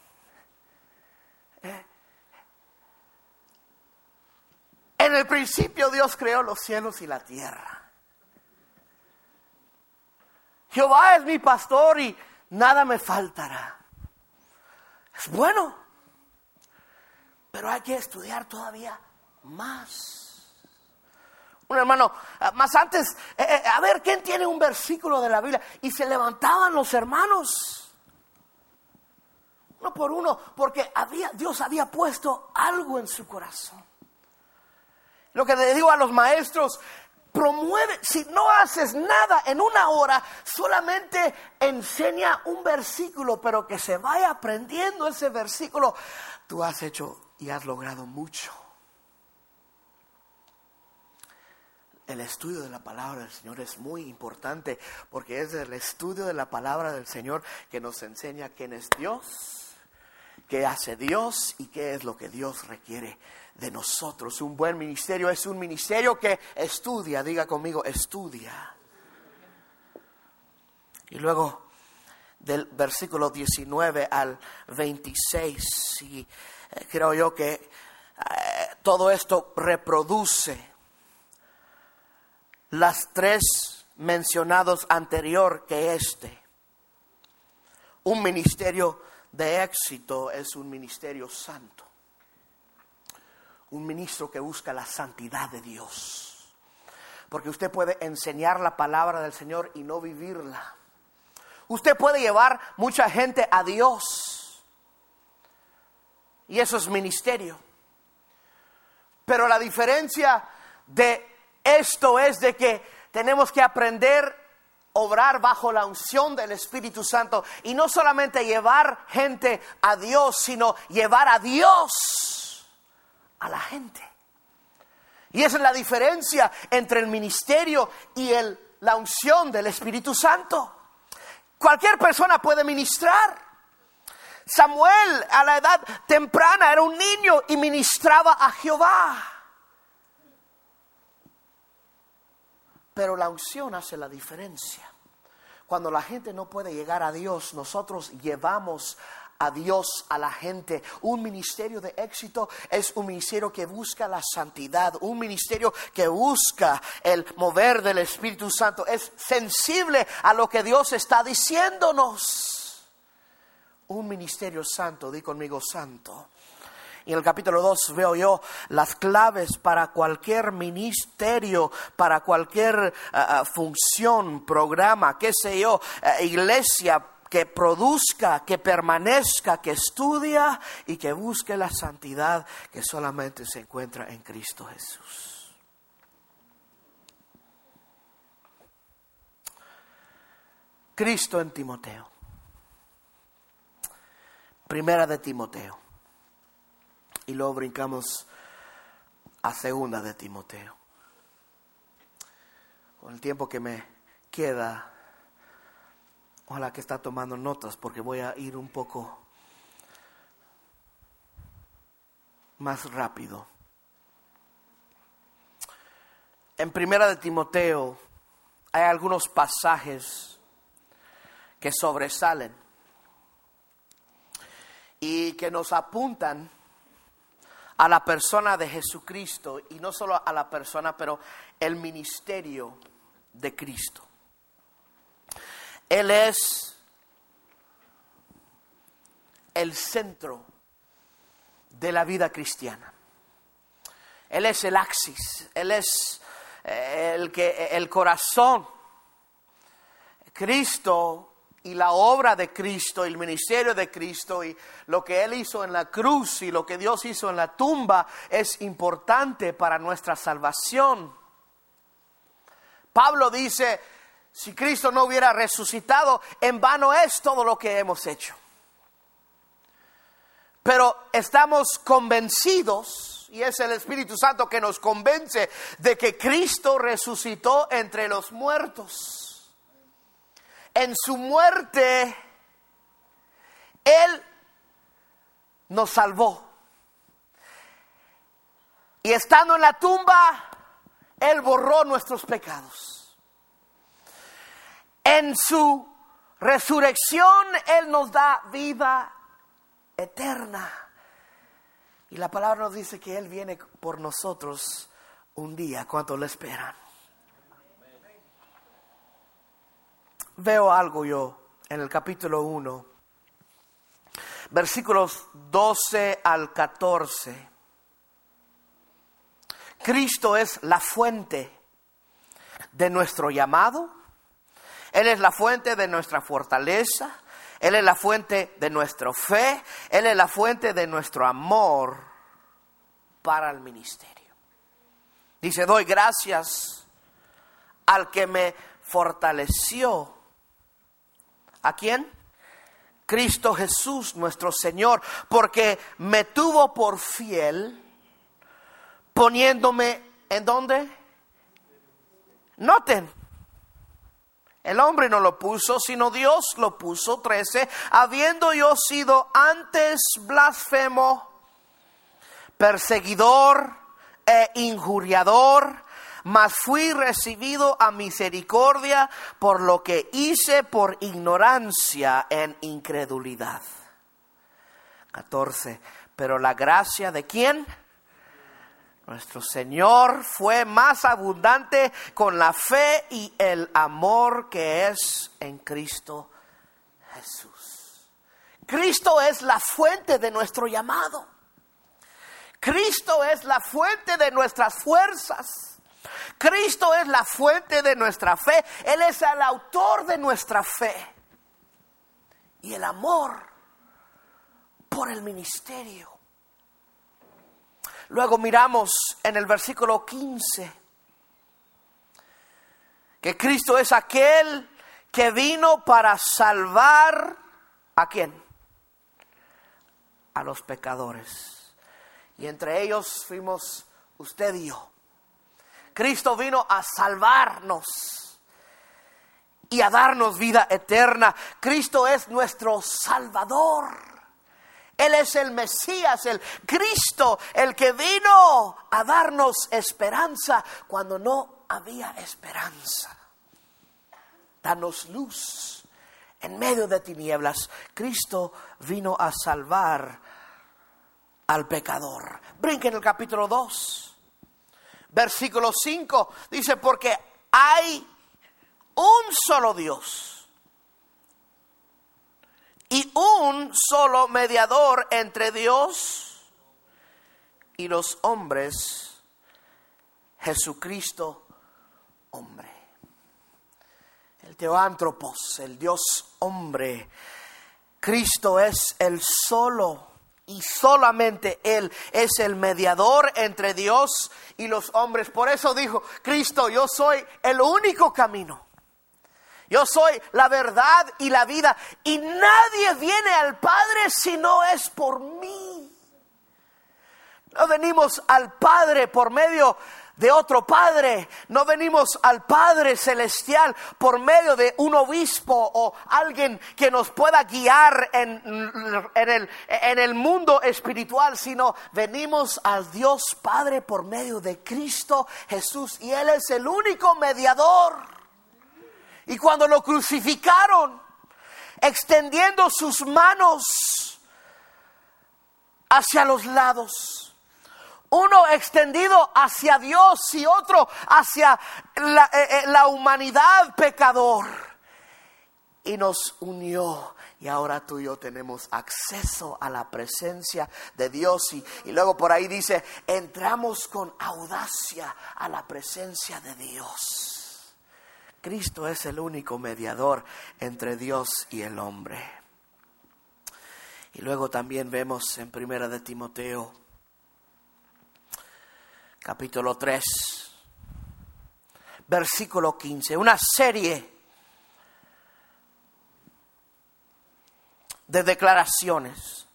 En el principio Dios creó los cielos y la tierra. Jehová es mi pastor y nada me faltará. Es bueno, pero hay que estudiar todavía más. Un hermano, más antes, a ver, ¿quién tiene un versículo de la Biblia? Y se levantaban los hermanos, uno por uno, porque Dios había puesto algo en su corazón. Lo que le digo a los maestros, promueve, si no haces nada en una hora, solamente enseña un versículo, pero que se vaya aprendiendo ese versículo, tú has hecho y has logrado mucho. El estudio de la palabra del Señor es muy importante, porque es el estudio de la palabra del Señor que nos enseña quién es Dios, qué hace Dios y qué es lo que Dios requiere de nosotros. Un buen ministerio es un ministerio que estudia. Diga conmigo, estudia. Y luego del versículo 19 al 26, y creo yo que todo esto reproduce las tres mencionados anterior que este. Un ministerio de éxito es un ministerio santo. Un ministro que busca la santidad de Dios. Porque usted puede enseñar la palabra del Señor y no vivirla. Usted puede llevar mucha gente a Dios. Y eso es ministerio. Pero la diferencia de esto es de que tenemos que aprender a obrar bajo la unción del Espíritu Santo. Y no solamente llevar gente a Dios, sino llevar a Dios a la gente. Y esa es la diferencia entre el ministerio y la unción del Espíritu Santo. Cualquier persona puede ministrar. Samuel a la edad temprana era un niño y ministraba a Jehová. Pero la unción hace la diferencia. Cuando la gente no puede llegar a Dios, nosotros llevamos a Dios a la gente. Un ministerio de éxito es un ministerio que busca la santidad, un ministerio que busca el mover del Espíritu Santo, es sensible a lo que Dios está diciéndonos. Un ministerio santo, di conmigo santo. Y en el capítulo 2 veo yo las claves para cualquier ministerio, para cualquier función, programa, qué sé yo, iglesia que produzca, que permanezca, que estudia y que busque la santidad que solamente se encuentra en Cristo Jesús. Cristo en Timoteo. Primera de Timoteo. Y luego brincamos a segunda de Timoteo. Con el tiempo que me queda, ojalá que está tomando notas, porque voy a ir un poco más rápido. En primera de Timoteo hay algunos pasajes que sobresalen y que nos apuntan a la persona de Jesucristo, y no solo a la persona, pero el ministerio de Cristo. Él es el centro de la vida cristiana. Él es el axis, Él es el corazón. Cristo y la obra de Cristo, el ministerio de Cristo y lo que Él hizo en la cruz y lo que Dios hizo en la tumba es importante para nuestra salvación. Pablo dice, si Cristo no hubiera resucitado, en vano es todo lo que hemos hecho. Pero estamos convencidos, y es el Espíritu Santo que nos convence de que Cristo resucitó entre los muertos. En su muerte, Él nos salvó. Y estando en la tumba, Él borró nuestros pecados. En su resurrección, Él nos da vida eterna. Y la palabra nos dice que Él viene por nosotros un día. ¿Cuántos le esperan? Veo algo yo en el capítulo 1, versículos 12 al 14. Cristo es la fuente de nuestro llamado. Él es la fuente de nuestra fortaleza. Él es la fuente de nuestra fe. Él es la fuente de nuestro amor para el ministerio. Dice, doy gracias al que me fortaleció. ¿A quién? Cristo Jesús nuestro Señor, porque me tuvo por fiel, poniéndome ¿en dónde? Noten, el hombre no lo puso, sino Dios lo puso. 13, habiendo yo sido antes blasfemo, perseguidor e injuriador, mas fui recibido a misericordia por lo que hice por ignorancia en incredulidad. 14, pero la gracia ¿de quién? Nuestro Señor fue más abundante con la fe y el amor que es en Cristo Jesús. Cristo es la fuente de nuestro llamado. Cristo es la fuente de nuestras fuerzas. Cristo es la fuente de nuestra fe. Él es el autor de nuestra fe. Y el amor por el ministerio. Luego miramos en el versículo 15 que Cristo es aquel que vino para salvar ¿a quién? A los pecadores. Y entre ellos fuimos usted y yo. Cristo vino a salvarnos y a darnos vida eterna. Cristo es nuestro Salvador. Él es el Mesías, el Cristo, el que vino a darnos esperanza cuando no había esperanza. Danos luz en medio de tinieblas. Cristo vino a salvar al pecador. Brinquen el capítulo 2, versículo 5. Dice, porque hay un solo Dios y un solo mediador entre Dios y los hombres, Jesucristo, hombre. El Teóantropos, el Dios hombre. Cristo es el solo y solamente Él es el mediador entre Dios y los hombres. Por eso dijo Cristo, yo soy el único camino. Yo soy la verdad y la vida, y nadie viene al Padre si no es por mí. No venimos al Padre por medio de otro Padre. No venimos al Padre celestial por medio de un obispo o alguien que nos pueda guiar en el mundo espiritual, sino venimos al Dios Padre por medio de Cristo Jesús, y Él es el único mediador. Y cuando lo crucificaron, extendiendo sus manos hacia los lados, uno extendido hacia Dios y otro hacia la humanidad pecador, y nos unió. Y ahora tú y yo tenemos acceso a la presencia de Dios. Y luego por ahí dice, entramos con audacia a la presencia de Dios. Cristo es el único mediador entre Dios y el hombre. Y luego también vemos en 1 de Timoteo, capítulo 3, versículo 15, una serie de declaraciones.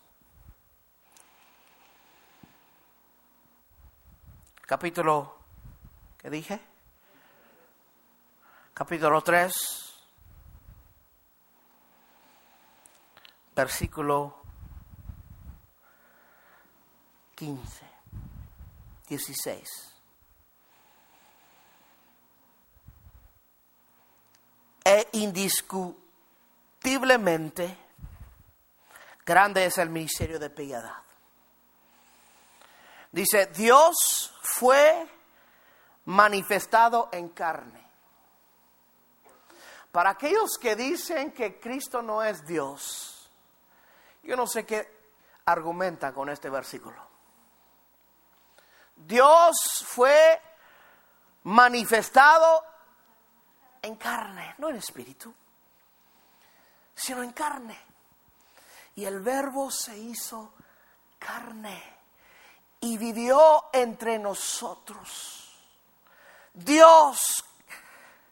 Capítulo, ¿qué dije? Capítulo 3, versículo 15, 16. E indiscutiblemente grande es el ministerio de piedad. Dice, Dios fue manifestado en carne. Para aquellos que dicen que Cristo no es Dios, yo no sé qué argumentan con este versículo. Dios fue manifestado en carne, no en espíritu, sino en carne. Y el Verbo se hizo carne y vivió entre nosotros. Dios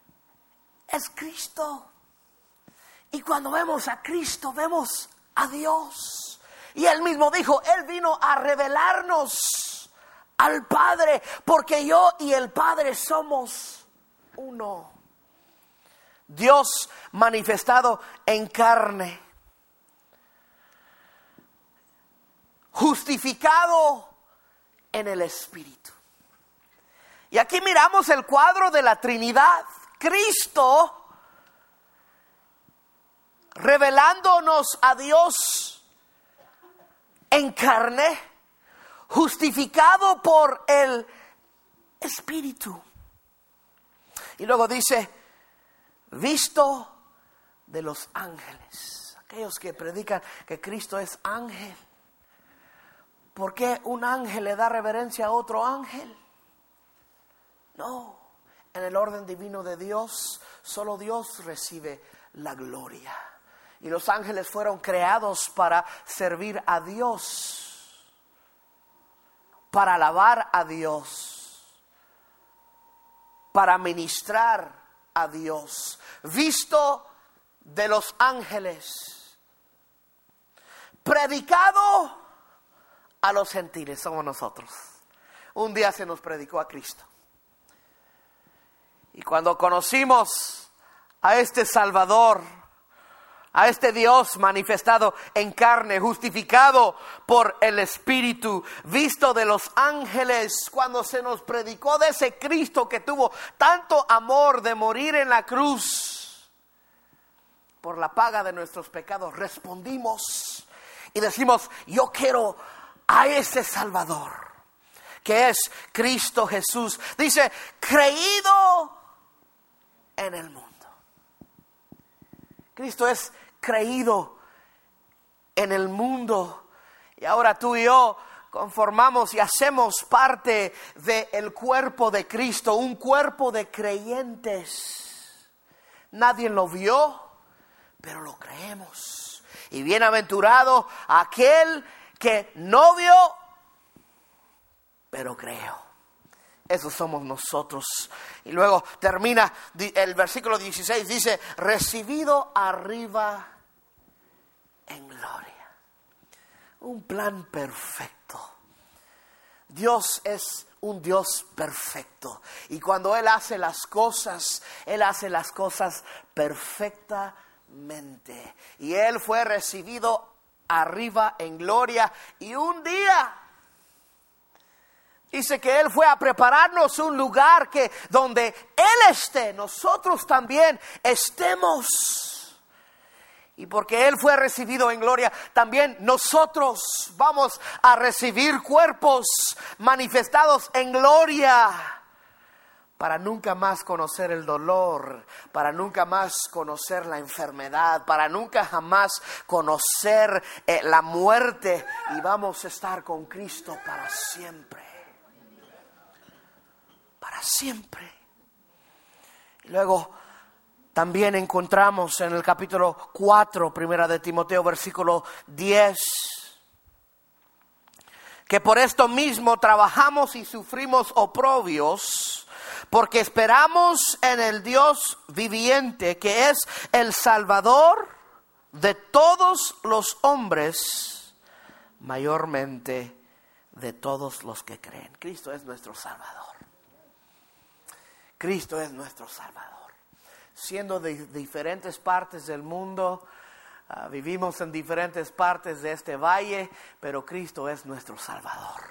es Cristo. Y cuando vemos a Cristo, vemos a Dios. Y Él mismo dijo, Él vino a revelarnos al Padre, porque yo y el Padre somos uno. Dios manifestado en carne, justificado en el Espíritu. Y aquí miramos el cuadro de la Trinidad. Cristo revelándonos a Dios en carne, justificado por el Espíritu. Y luego dice, visto de los ángeles. Aquellos que predican que Cristo es ángel. ¿Por qué un ángel le da reverencia a otro ángel? No, en el orden divino de Dios, solo Dios recibe la gloria. Y los ángeles fueron creados para servir a Dios, para alabar a Dios, para ministrar a Dios. Visto de los ángeles, predicado a los gentiles, somos nosotros. Un día se nos predicó a Cristo. Y cuando conocimos a este Salvador, a este Dios manifestado en carne, justificado por el Espíritu, visto de los ángeles, cuando se nos predicó de ese Cristo que tuvo tanto amor de morir en la cruz por la paga de nuestros pecados, respondimos y decimos, yo quiero a ese Salvador, que es Cristo Jesús. Dice, creído en el mundo. Cristo es creído en el mundo. Y ahora tú y yo conformamos y hacemos parte del cuerpo de Cristo, un cuerpo de creyentes. Nadie lo vio, pero lo creemos. Y bienaventurado aquel que no vio, pero creo. Esos somos nosotros. Y luego termina el versículo 16, dice, recibido arriba en gloria. Un plan perfecto. Dios es un Dios perfecto. Y cuando Él hace las cosas perfectamente. Y Él fue recibido arriba en gloria. Y un día dice que Él fue a prepararnos un lugar que donde Él esté, nosotros también estemos. Y porque Él fue recibido en gloria, también nosotros vamos a recibir cuerpos manifestados en gloria. Para nunca más conocer el dolor, para nunca más conocer la enfermedad, para nunca jamás conocer la muerte. Y vamos a estar con Cristo para siempre. Para siempre. Y luego también encontramos en el capítulo 4, primera de Timoteo, versículo 10, que por esto mismo trabajamos y sufrimos oprobios, porque esperamos en el Dios viviente, que es el Salvador de todos los hombres, mayormente de todos los que creen. Cristo es nuestro Salvador. Cristo es nuestro Salvador. Siendo de diferentes partes del mundo, vivimos en diferentes partes de este valle, pero Cristo es nuestro Salvador.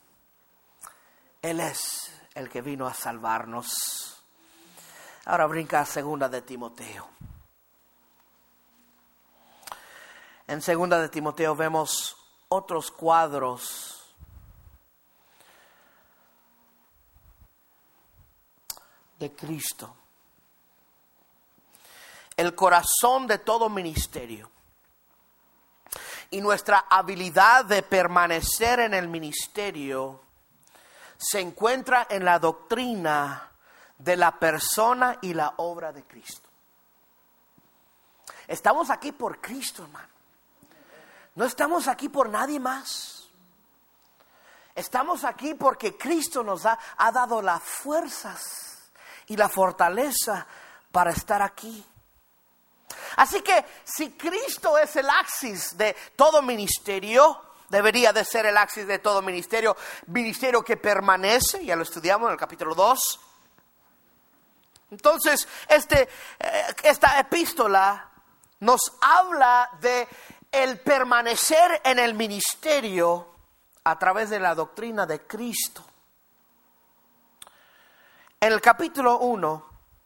Él es el que vino a salvarnos. Ahora brinca a 2 de Timoteo. En 2 de Timoteo vemos otros cuadros de Cristo. El corazón de todo ministerio y nuestra habilidad de permanecer en el ministerio se encuentra en la doctrina de la persona y la obra de Cristo. Estamos aquí por Cristo, hermano. No estamos aquí por nadie más. Estamos aquí porque Cristo nos ha dado las fuerzas y la fortaleza para estar aquí. Así que si Cristo es el axis de todo ministerio, debería de ser el axis de todo ministerio que permanece, ya lo estudiamos en el capítulo 2. Entonces, esta epístola nos habla de el permanecer en el ministerio a través de la doctrina de Cristo. En el capítulo 1,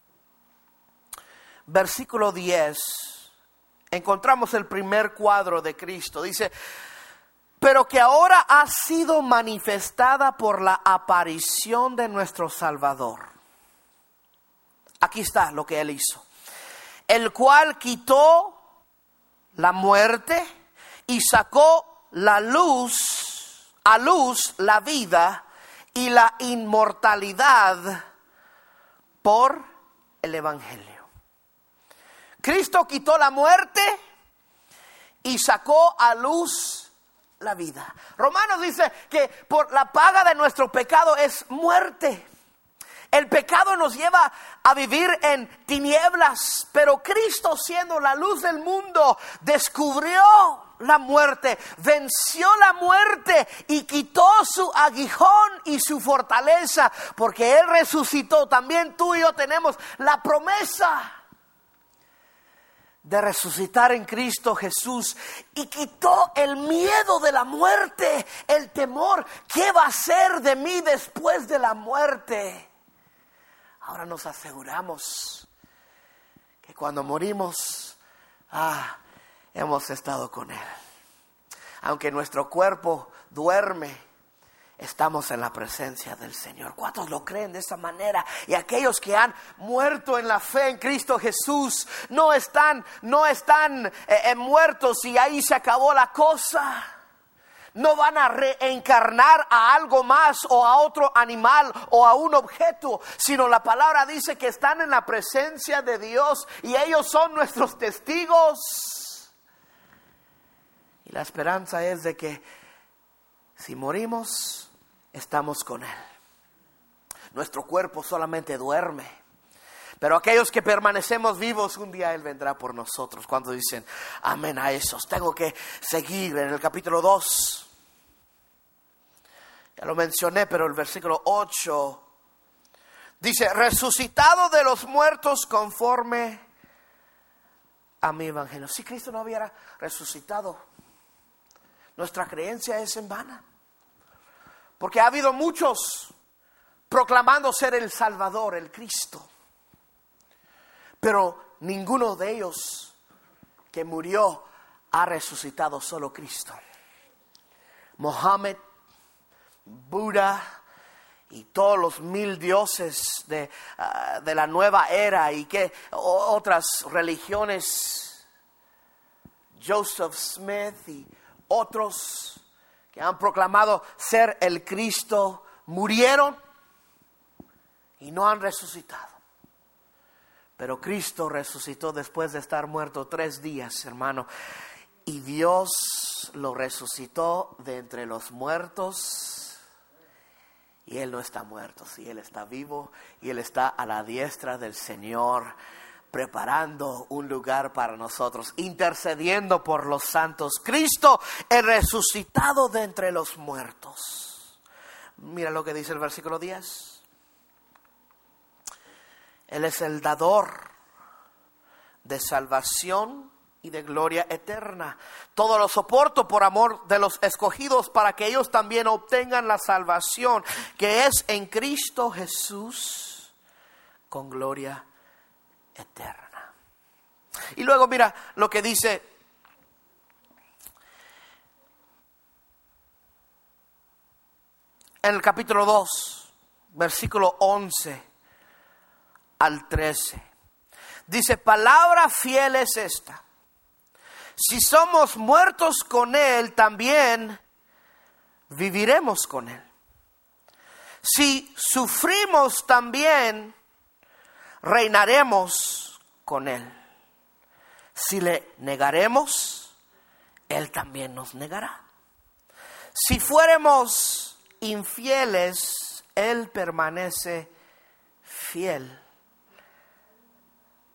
versículo 10, encontramos el primer cuadro de Cristo. Dice: pero que ahora ha sido manifestada por la aparición de nuestro Salvador. Aquí está lo que Él hizo. El cual quitó la muerte y sacó a luz la vida y la inmortalidad por el Evangelio. Cristo quitó la muerte y sacó a luz la vida. Romanos dice que por la paga de nuestro pecado es muerte. El pecado nos lleva a vivir en tinieblas, pero Cristo, siendo la luz del mundo, descubrió la muerte, venció la muerte y quitó su aguijón y su fortaleza, porque Él resucitó. También tú y yo tenemos la promesa de resucitar en Cristo Jesús, y quitó el miedo de la muerte, el temor. ¿Qué va a ser de mí después de la muerte? Ahora nos aseguramos que cuando morimos, hemos estado con Él. Aunque nuestro cuerpo duerme, estamos en la presencia del Señor. ¿Cuántos lo creen de esa manera? Y aquellos que han muerto en la fe en Cristo Jesús no están muertos y ahí se acabó la cosa. No van a reencarnar a algo más o a otro animal o a un objeto, sino la palabra dice que están en la presencia de Dios y ellos son nuestros testigos. Y la esperanza es de que si morimos, estamos con Él. Nuestro cuerpo solamente duerme, pero aquellos que permanecemos vivos, un día Él vendrá por nosotros. Cuando dicen amén a esos, tengo que seguir en el capítulo 2. Ya lo mencioné, pero el versículo 8 dice: resucitado de los muertos conforme a mi evangelio. Si Cristo no hubiera resucitado, nuestra creencia es en vana. Porque ha habido muchos proclamando ser el Salvador, el Cristo. Pero ninguno de ellos que murió ha resucitado, solo Cristo. Mohammed, Buda y todos los 1000 dioses de la nueva era y que otras religiones, Joseph Smith y otros que han proclamado ser el Cristo, murieron y no han resucitado. Pero Cristo resucitó después de estar muerto 3 días, hermano. Y Dios lo resucitó de entre los muertos. Y Él no está muerto, sí, Él está vivo y Él está a la diestra del Señor, preparando un lugar para nosotros, intercediendo por los santos. Cristo, el resucitado de entre los muertos. Mira lo que dice el versículo 10. Él es el dador de salvación y de gloria eterna. Todo lo soporto por amor de los escogidos, para que ellos también obtengan la salvación que es en Cristo Jesús, con gloria eterna. Y luego mira lo que dice en el capítulo 2, versículo 11 al 13. Dice: palabra fiel es esta: si somos muertos con Él, también viviremos con Él. Si sufrimos, también reinaremos con Él. Si le negaremos, Él también nos negará. Si fuéramos infieles, Él permanece fiel,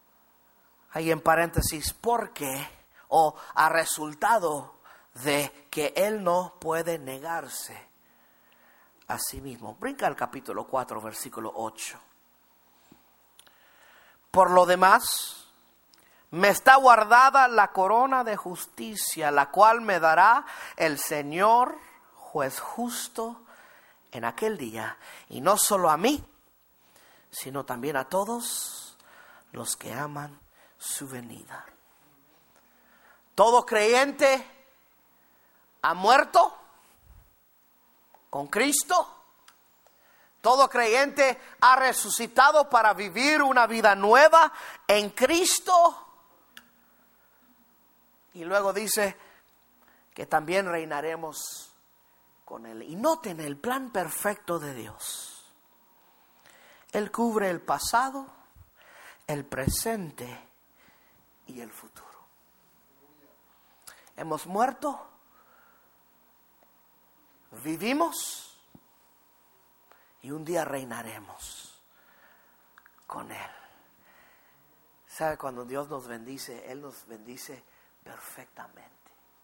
ahí en paréntesis, porque o a resultado de que Él no puede negarse a sí mismo. Brinca al capítulo 4, versículo 8. Por lo demás, me está guardada la corona de justicia, la cual me dará el Señor, juez justo, en aquel día. Y no solo a mí, sino también a todos los que aman su venida. Todo creyente ha muerto con Cristo. Todo creyente ha resucitado para vivir una vida nueva en Cristo. Y luego dice que también reinaremos con Él. Y noten el plan perfecto de Dios. Él cubre el pasado, el presente y el futuro. Hemos muerto, vivimos y un día reinaremos con Él. ¿Sabe? Cuando Dios nos bendice, Él nos bendice perfectamente.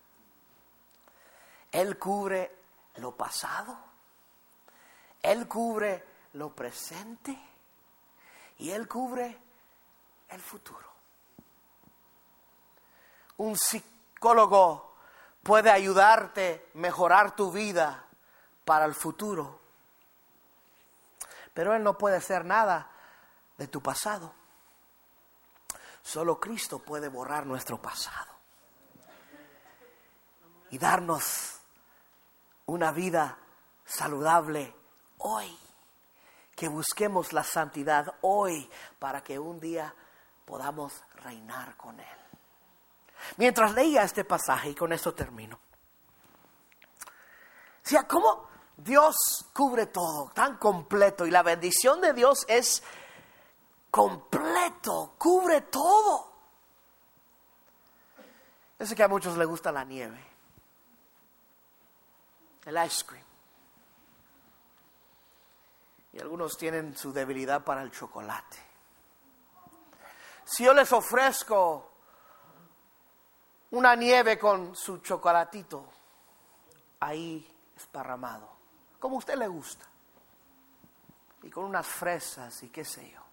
Él cubre lo pasado, Él cubre lo presente y Él cubre el futuro. Un psicólogo puede ayudarte a mejorar tu vida para el futuro, pero Él no puede hacer nada de tu pasado. Solo Cristo puede borrar nuestro pasado y darnos una vida saludable hoy. Que busquemos la santidad hoy para que un día podamos reinar con Él. Mientras leía este pasaje, y con esto termino, decía, ¿cómo Dios cubre todo, tan completo? Y la bendición de Dios es completo, cubre todo. Yo sé que a muchos les gusta la nieve, el ice cream. Y algunos tienen su debilidad para el chocolate. Si yo les ofrezco una nieve con su chocolatito ahí esparramado, como a usted le gusta, y con unas fresas y qué sé yo,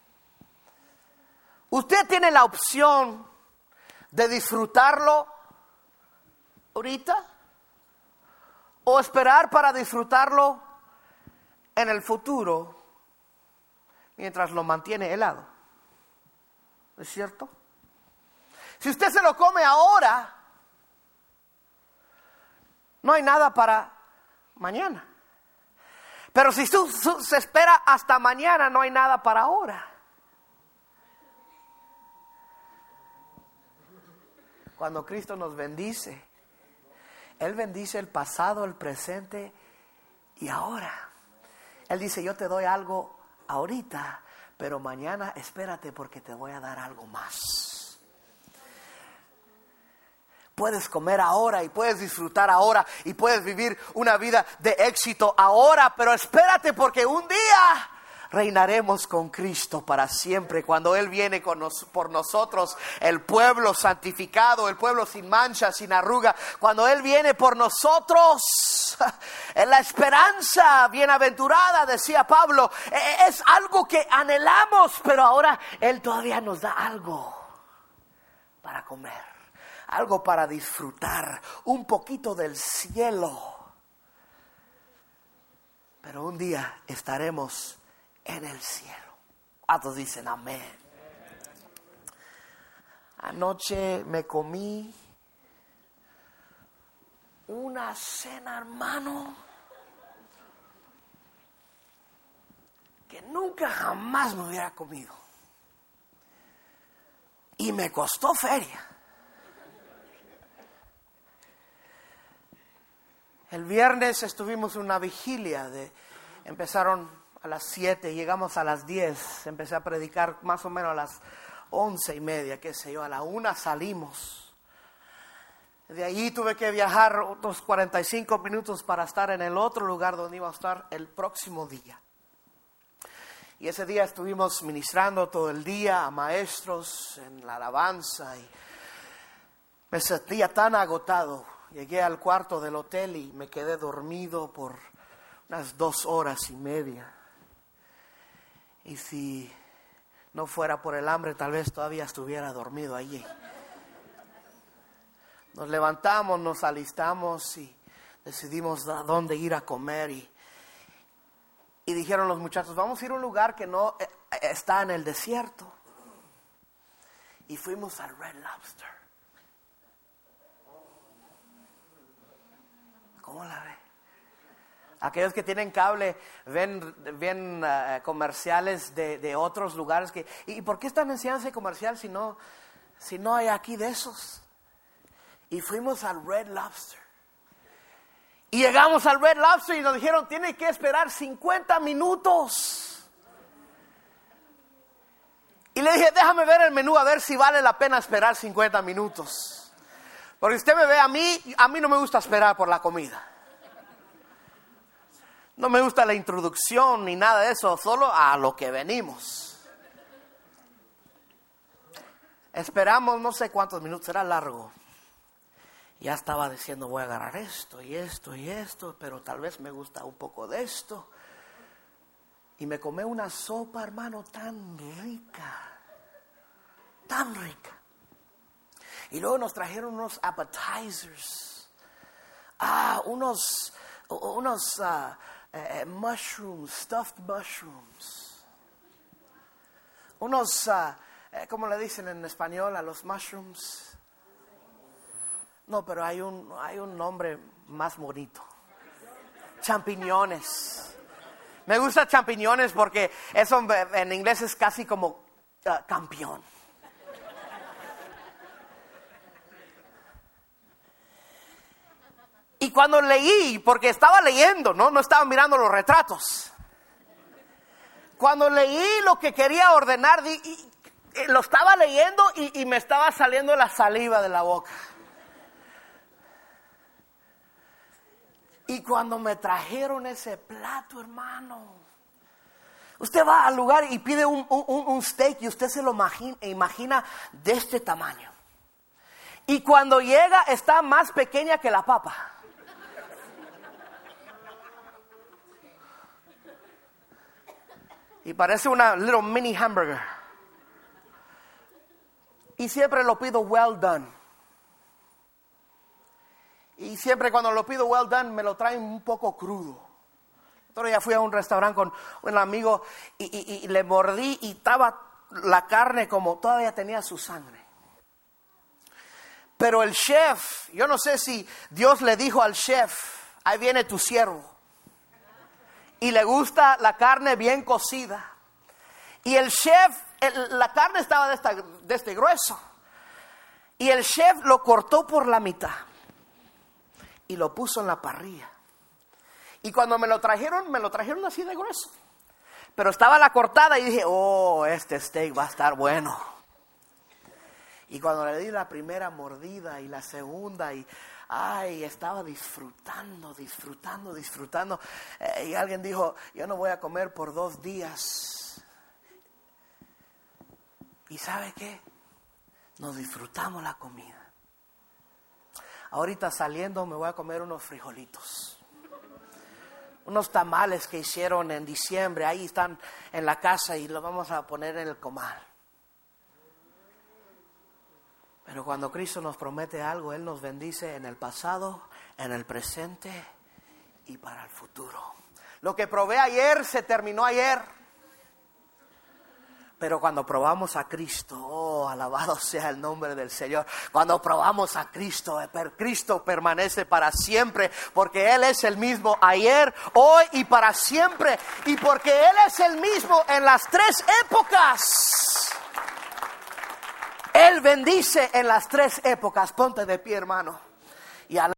usted tiene la opción de disfrutarlo ahorita o esperar para disfrutarlo en el futuro mientras lo mantiene helado. ¿Es cierto? Si usted se lo come ahora, no hay nada para mañana. Pero si se espera hasta mañana, no hay nada para ahora. Cuando Cristo nos bendice, Él bendice el pasado, el presente y ahora. Él dice, yo te doy algo ahorita, pero mañana espérate porque te voy a dar algo más. Puedes comer ahora y puedes disfrutar ahora y puedes vivir una vida de éxito ahora, pero espérate porque un día reinaremos con Cristo para siempre. Cuando Él viene por nosotros, el pueblo santificado, el pueblo sin mancha, sin arruga. Cuando Él viene por nosotros, en la esperanza bienaventurada, decía Pablo, es algo que anhelamos, pero ahora Él todavía nos da algo para comer, algo para disfrutar, un poquito del cielo. Pero un día estaremos en el cielo. ¿Cuántos dicen amén? Anoche me comí una cena, hermano, que nunca jamás me hubiera comido. Y me costó feria. El viernes estuvimos en una vigilia. Empezaron a las 7, llegamos a las 10. Empecé a predicar más o menos a las 11:30, qué sé yo. A la 1 salimos. De ahí tuve que viajar otros 45 minutos para estar en el otro lugar donde iba a estar el próximo día. Y ese día estuvimos ministrando todo el día a maestros en la alabanza y me sentía tan agotado. Llegué al cuarto del hotel y me quedé dormido por unas 2 horas y media. Y si no fuera por el hambre, tal vez todavía estuviera dormido allí. Nos levantamos, nos alistamos y decidimos a dónde ir a comer. Y dijeron los muchachos, vamos a ir a un lugar que no está en el desierto. Y fuimos al Red Lobster. ¿Cómo la ve? Aquellos que tienen cable ven comerciales de otros lugares. ¿Y por qué están enseñando ese comercial si no hay aquí de esos? Y fuimos al Red Lobster. Y llegamos al Red Lobster y nos dijeron, tiene que esperar 50 minutos. Y le dije, déjame ver el menú a ver si vale la pena esperar 50 minutos. Porque usted me ve a mí no me gusta esperar por la comida. No me gusta la introducción ni nada de eso, solo a lo que venimos. Esperamos no sé cuántos minutos, era largo. Ya estaba diciendo, voy a agarrar esto y esto y esto, pero tal vez me gusta un poco de esto. Y me comí una sopa, hermano, tan rica. Tan rica. Y luego nos trajeron unos appetizers. Unos mushrooms, stuffed mushrooms. Unos, ¿cómo le dicen en español a los mushrooms? No, pero hay un nombre más bonito. Champiñones. Me gusta champiñones porque eso en inglés es casi como campeón. Y cuando leí, porque estaba leyendo, no estaba mirando los retratos. Cuando leí lo que quería ordenar, lo estaba leyendo y me estaba saliendo la saliva de la boca. Y cuando me trajeron ese plato, hermano, usted va al lugar y pide un steak y usted se lo imagina de este tamaño. Y cuando llega está más pequeña que la papa. Y parece una little mini hamburger. Y siempre lo pido well done. Y siempre cuando lo pido well done me lo traen un poco crudo. Entonces ya fui a un restaurante con un amigo y le mordí y estaba la carne como todavía tenía su sangre. Pero el chef, yo no sé si Dios le dijo al chef, ahí viene tu siervo. Y le gusta la carne bien cocida. Y el chef, la carne estaba de este grueso. Y el chef lo cortó por la mitad. Y lo puso en la parrilla. Y cuando me lo trajeron así de grueso. Pero estaba la cortada y dije, este steak va a estar bueno. Y cuando le di la primera mordida y la segunda estaba disfrutando. Y alguien dijo, yo no voy a comer por 2 días. ¿Y sabe qué? Nos disfrutamos la comida. Ahorita saliendo me voy a comer unos frijolitos. Unos tamales que hicieron en diciembre. Ahí están en la casa y los vamos a poner en el comal. Pero cuando Cristo nos promete algo, Él nos bendice en el pasado, en el presente y para el futuro. Lo que probé ayer se terminó ayer. Pero cuando probamos a Cristo, alabado sea el nombre del Señor. Cuando probamos a Cristo, Cristo permanece para siempre. Porque Él es el mismo ayer, hoy y para siempre. Y porque Él es el mismo en las 3 épocas. Él bendice en las 3 épocas. Ponte de pie, hermano. Y